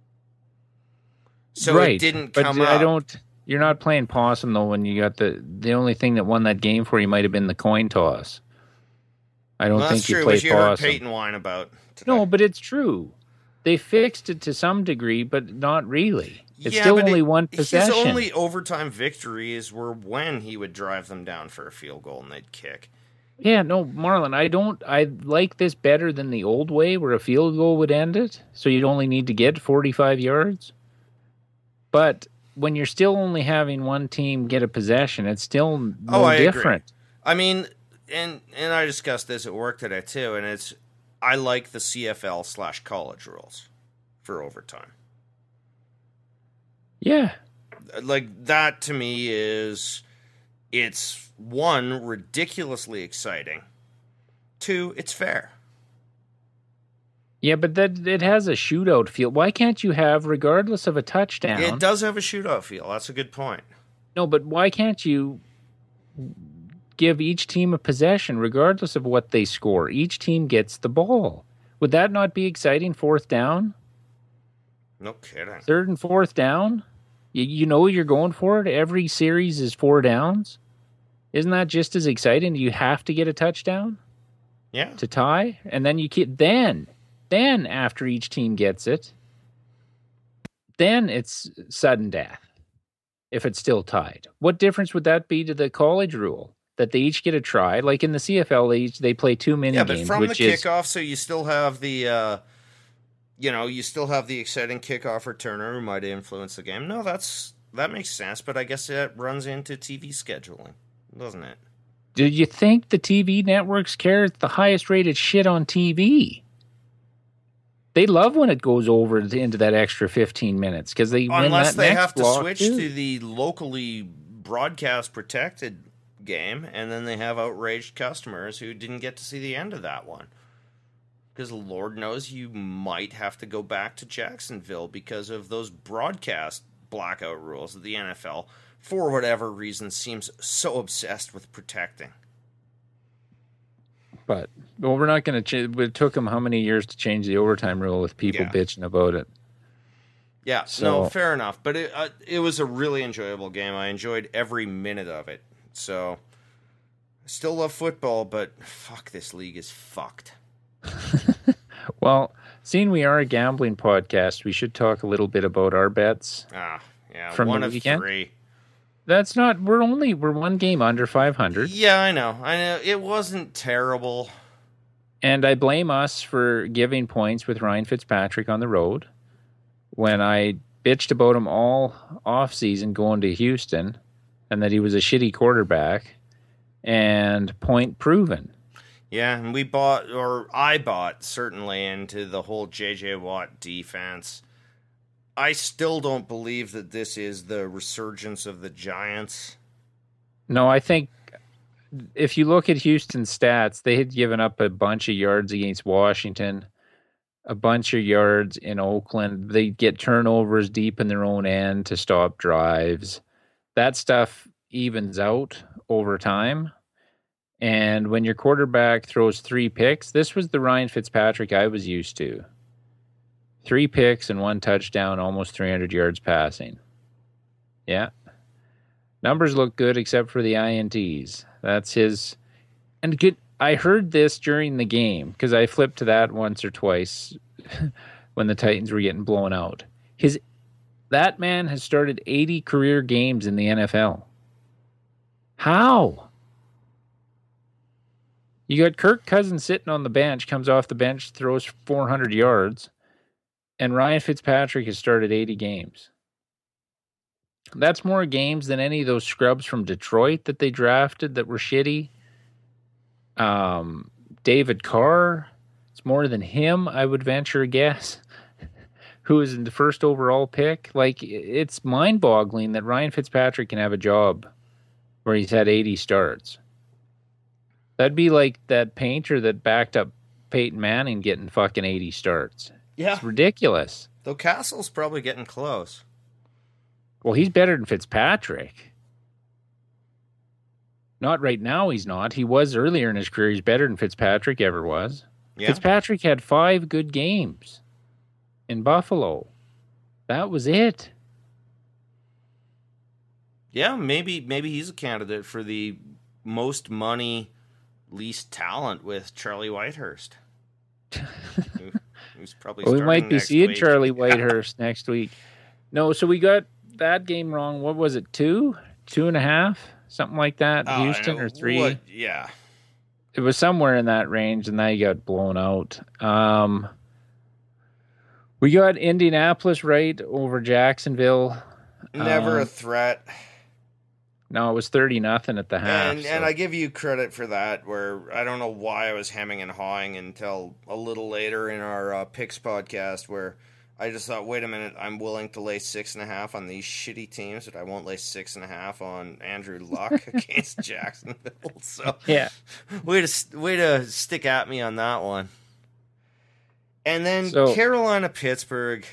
so right, it didn't but come I up. don't. You're not playing possum though. When you got the the only thing that won that game for you might have been the coin toss. I don't Well, think that's you true, play which you heard possum. Peyton whine about today. No, but it's true. They fixed it to some degree, but not really. It's Yeah, still but only it- one possession. His only overtime victories were when he would drive them down for a field goal and they'd kick. Yeah, no, Marlon, I don't. I like this better than the old way, where a field goal would end it, so you'd only need to get forty-five yards. But when you're still only having one team get a possession, it's still no Oh, I agree. different. I mean, and and I discussed this at work today too, and it's I like the C F L slash college rules for overtime. Yeah, Like that to me is it's one ridiculously exciting. Two, it's fair. yeah, but that it has a shootout feel. Why can't you have, regardless of a touchdown? It does have a shootout feel. That's a good point. No, but why can't you give each team a possession, regardless of what they score? Each team gets the ball. Would that not be exciting? Fourth down, No kidding. third and fourth down. You, you know you're going for it. Every series is four downs. Isn't that just as exciting? You have to get a touchdown Yeah. to tie, and then you keep then then after each team gets it, then it's sudden death. If it's still tied, what difference would that be to the college rule that they each get a try? Like in the C F L, they each, they play two mini Yeah, but games, from the which is kickoff, so you still have the, uh, you know, you still have the exciting kickoff returner who might influence the game. No, that's that makes sense, but I guess that runs into T V scheduling, doesn't it? do you think the T V networks care? It's the highest rated shit on T V. They love when it goes over into that extra fifteen minutes because they win Unless that they next have to block, switch too. to the locally broadcast protected game, and then they have outraged customers who didn't get to see the end of that one. Because Lord knows you might have to go back to Jacksonville because of those broadcast blackout rules that the N F L, for whatever reason, seems so obsessed with protecting. But well, we're not going to. Ch- it took them how many years to change the overtime rule with people Yeah. bitching about it. Yeah, So- no, fair enough. But it uh, it was a really enjoyable game. I enjoyed every minute of it. So, I still love football, but fuck, this league is fucked. Well, seeing we are a gambling podcast, we should talk a little bit about our bets. Ah, yeah, From one the of weekend? three. That's not. We're only. We're one game under five hundred, Yeah, I know. I know. It wasn't terrible. and I blame us for giving points with Ryan Fitzpatrick on the road when I bitched about him all off season going to Houston, and that he was a shitty quarterback. And point proven. Yeah, and we bought, or I bought, certainly, into the whole J J Watt defense. I still don't believe that this is the resurgence of the Giants. No, I think if you look at Houston's stats, they had given up a bunch of yards against Washington, a bunch of yards in Oakland. They get turnovers deep in their own end to stop drives. That stuff evens out over time. And when your quarterback throws three picks, this was the Ryan Fitzpatrick I was used to. Three picks and one touchdown, almost three hundred yards passing. Yeah. Numbers look good except for the I N Ts. That's his. And good. I heard this during the game because I flipped to that once or twice when the Titans were getting blown out. His that man has started eighty career games in the N F L. How? You got Kirk Cousins sitting on the bench, comes off the bench, throws four hundred yards, and Ryan Fitzpatrick has started eighty games. That's more games than any of those scrubs from Detroit that they drafted that were shitty. Um, David Carr, it's more than him, I would venture a guess, who is in the first overall pick. Like, it's mind-boggling that Ryan Fitzpatrick can have a job where he's had eighty starts. That'd be like that painter that backed up Peyton Manning getting fucking eighty starts. Yeah. It's ridiculous. Though Castle's probably getting close. Well, he's better than Fitzpatrick. Not right now, he's not. He was earlier in his career. He's better than Fitzpatrick ever was. Yeah. Fitzpatrick had five good games in Buffalo. That was it. Yeah, maybe maybe he's a candidate for the most money, least talent with Charlie Whitehurst. Who, who's probably Well, we starting might be next seeing week. Charlie Whitehurst next week. No, so we got that game wrong. What was it? Two? Two and a half? Something like that? Oh, Houston and or three? what- yeah. It was somewhere in that range, and now you got blown out. Um, we got Indianapolis right over Jacksonville. Never Um, a threat. No, it was thirty nothing at the half. And, so- and I give you credit for that, where I don't know why I was hemming and hawing until a little later in our uh, picks podcast, where I just thought, wait a minute, I'm willing to lay six and a half on these shitty teams, but I won't lay six and a half on Andrew Luck against Jacksonville. So yeah. way to way to stick at me on that one. And then So- Carolina Pittsburgh,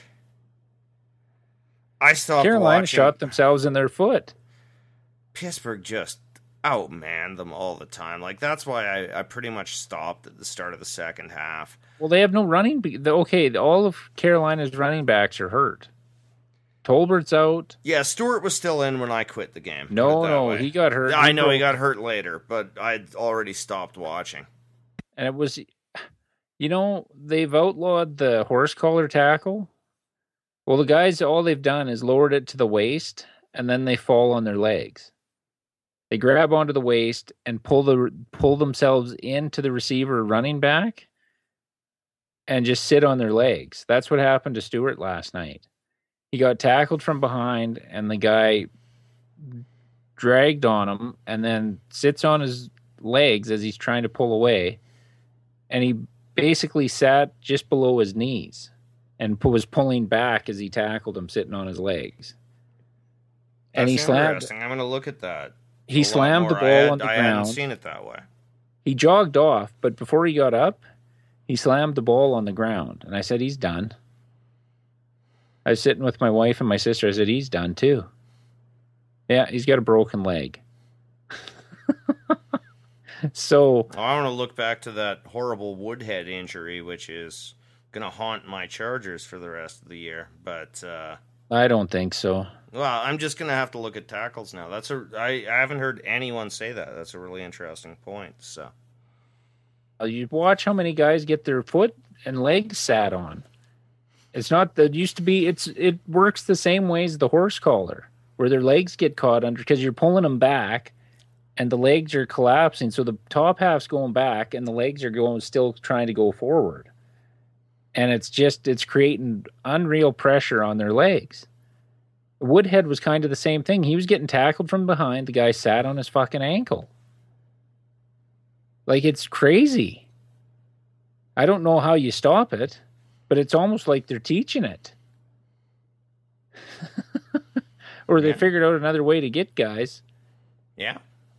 I stopped Carolina watching. shot themselves in their foot. Pittsburgh just outmanned them all the time. Like, that's why I, I pretty much stopped at the start of the second half. Well, they have no running. Be- the- okay, all of Carolina's running backs are hurt. Tolbert's out. Yeah, Stewart was still in when I quit the game. put No, it that no, way. he got hurt. I know he broke- got hurt later, but I'd already stopped watching. And it was, you know, they've outlawed the horse collar tackle. Well, the guys, all they've done is lowered it to the waist, and then they fall on their legs. They grab onto the waist and pull the pull themselves into the receiver running back and just sit on their legs. That's what happened to Stewart last night. He got tackled from behind, and the guy dragged on him and then sits on his legs as he's trying to pull away. And he basically sat just below his knees and pu- was pulling back as he tackled him sitting on his legs. And That's he slammed. interesting. I'm going to look at that. He a lot slammed the more. ball I had, on the I ground. hadn't seen it that way. He jogged off, but before he got up, he slammed the ball on the ground. And I said, he's done. I was sitting with my wife and my sister. I said, he's done too. Yeah, he's got a broken leg. So, Oh, I want to look back to that horrible Woodhead injury, which is going to haunt my Chargers for the rest of the year. But, uh, I don't think so. well, I'm just going to have to look at tackles now. That's a I, I haven't heard anyone say that. That's a really interesting point. So, Uh, You watch how many guys get their foot and legs sat on. It's not that used to be. It's it works the same way as the horse collar, where their legs get caught under because you're pulling them back, and the legs are collapsing. So the top half's going back, and the legs are going still trying to go forward, and it's just it's creating unreal pressure on their legs. Woodhead was kind of the same thing. He was getting tackled from behind. The guy sat on his fucking ankle. Like, it's crazy. I don't know how you stop it, but it's almost like they're teaching it. Or they Yeah. figured out another way to get guys. yeah.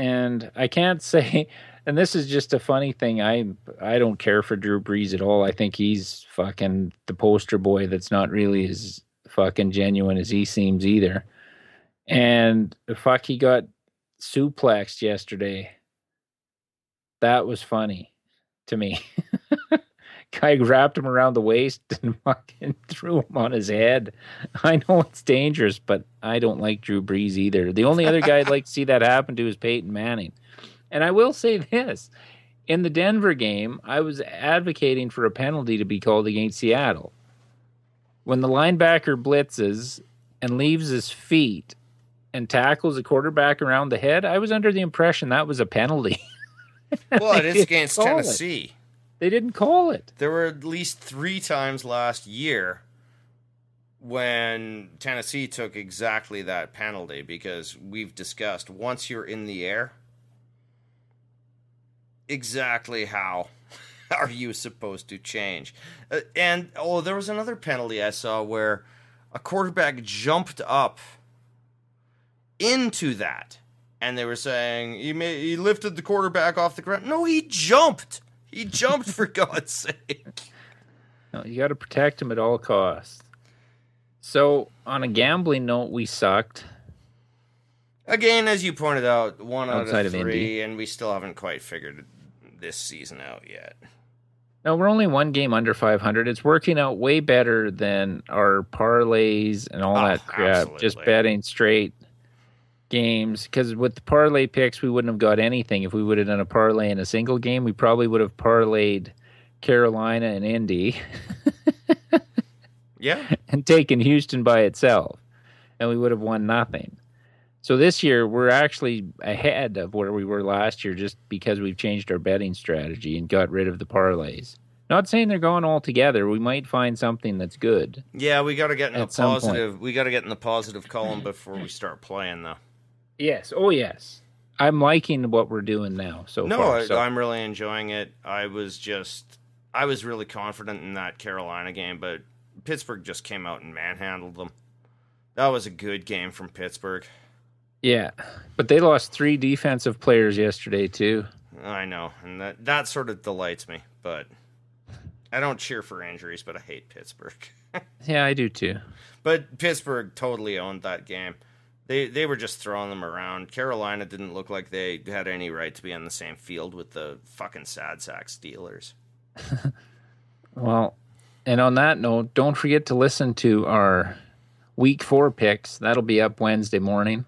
And I can't say, and this is just a funny thing. I I don't care for Drew Brees at all. I think he's fucking the poster boy that's not really as fucking genuine as he seems either. And fuck, he got suplexed yesterday. That was funny to me. Guy wrapped him around the waist and fucking threw him on his head. I know it's dangerous, but I don't like Drew Brees either. The only other guy I'd like to see that happen to is Peyton Manning. And I will say this. In the Denver game, I was advocating for a penalty to be called against Seattle. When the linebacker blitzes and leaves his feet and tackles a quarterback around the head, I was under the impression that was a penalty. Well, it is against Tennessee. It. They didn't call it. There were at least three times last year when Tennessee took exactly that penalty, because we've discussed once you're in the air, exactly how are you supposed to change? Uh, and, oh, there was another penalty I saw where a quarterback jumped up into that, and they were saying he, may, he lifted the quarterback off the ground. No, he jumped. He jumped, for God's sake. No, you got to protect him at all costs. So, on a gambling note, we sucked. Again, as you pointed out, one out Outside of of three, Indy. and we still haven't quite figured this season out yet. No, we're only one game under five hundred. It's working out way better than our parlays and all Oh, that crap. absolutely. Just betting straight games. Because with the parlay picks, we wouldn't have got anything. If we would have done a parlay in a single game, we probably would have parlayed Carolina and Indy Yeah. and taken Houston by itself. And we would have won nothing. So this year, we're actually ahead of where we were last year just because we've changed our betting strategy and got rid of the parlays. Not saying they're gone altogether. We might find something that's good. Yeah, we got to get in the At some positive. We got to get in the positive column before we start playing, though. Yes. Oh, yes. I'm liking what we're doing now so No, far. I, so. I'm really enjoying it. I was just, I was really confident in that Carolina game, but Pittsburgh just came out and manhandled them. That was a good game from Pittsburgh. Yeah. But they lost three defensive players yesterday, too. I know, and that that sort of delights me. But I don't cheer for injuries, but I hate Pittsburgh. Yeah, I do, too. But Pittsburgh totally owned that game. They they were just throwing them around. Carolina didn't look like they had any right to be on the same field with the fucking sad sack Steelers. Well, and on that note, don't forget to listen to our week four picks. That'll be up Wednesday morning.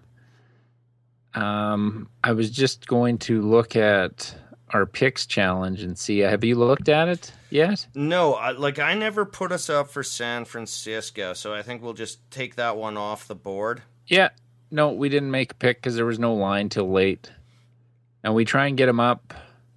Um, I was just going to look at our picks challenge and see. Have you looked at it yet? No, I, like I never put us up for San Francisco, so I think we'll just take that one off the board. Yeah. No, we didn't make a pick because there was no line till late. And we try and get them up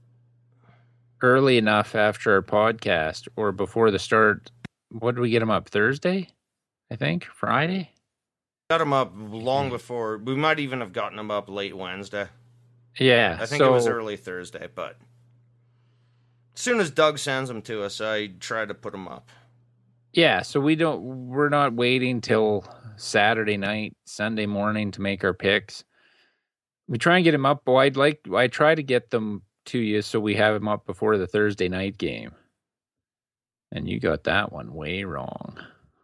early enough after our podcast or before the start. What did we get them up? Thursday? I think? Friday? Got them up long before. We might even have gotten them up late Wednesday. Yeah. I think so, it was early Thursday, but as soon as Doug sends them to us, I try to put them up. Yeah, so we don't we're not waiting till Saturday night, Sunday morning to make our picks. We try and get them up, but I'd like I try to get them to you so we have them up before the Thursday night game. And you got that one way wrong.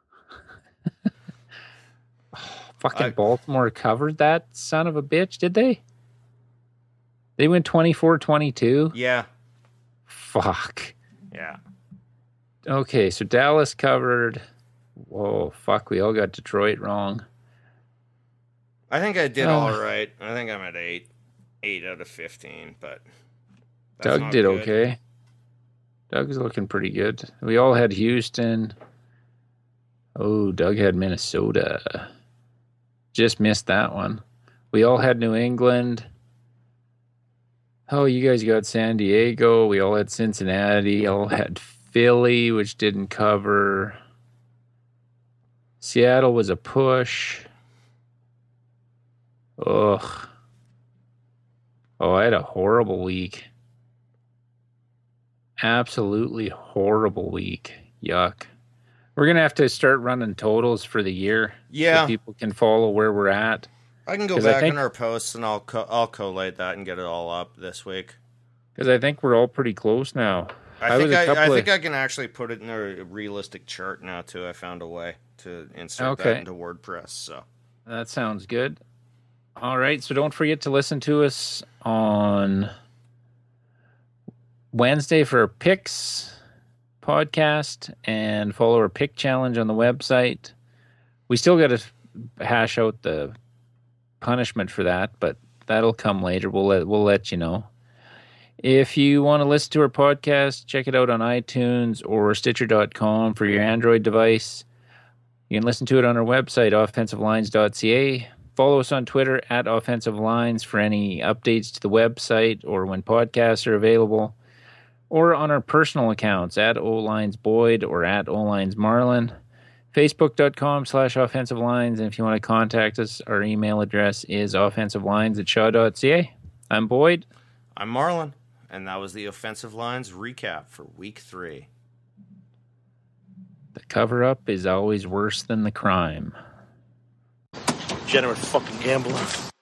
Fucking I, Baltimore covered that son of a bitch, did they? They went twenty-four twenty-two? Yeah. Fuck. Yeah. Okay, so Dallas covered. Whoa, fuck, we all got Detroit wrong. I think I did Oh. all right. I think I'm at eight. Eight out of fifteen, but that's Doug not did good. okay. Doug's looking pretty good. We all had Houston. Oh, Doug had Minnesota. Just missed that one. We all had New England. Oh, you guys got San Diego. We all had Cincinnati. All had Philly, which didn't cover. Seattle was a push. Ugh. Oh, I had a horrible week. Absolutely horrible week. Yuck. We're going to have to start running totals for the year. Yeah. So people can follow where we're at. I can go 'Cause I back think- in our posts and I'll co- I'll collate that and get it all up this week. Because I think we're all pretty close now. I, was think a I, couple I of- think I can actually put it in a realistic chart now too. I found a way to insert that Okay. into WordPress. So That sounds good. All right, so don't forget to listen to us on Wednesday for our picks podcast and follow our pick challenge on the website. We still got to hash out the punishment for that, but that'll come later. We'll let we'll let you know. If you want to listen to our podcast, check it out on iTunes or Stitcher dot com for your Android device. You can listen to it on our website, offensive lines dot c a. Follow us on Twitter at Offensive Lines for any updates to the website or when podcasts are available. Or on our personal accounts at OLinesBoyd or at OLinesMarlin. Facebook dot com slash Offensive Lines. And if you want to contact us, our email address is offensivelines at shaw dot c a. I'm Boyd. I'm Marlon, and that was the Offensive Lines recap for Week Three. The cover-up is always worse than the crime. Generous fucking gambler.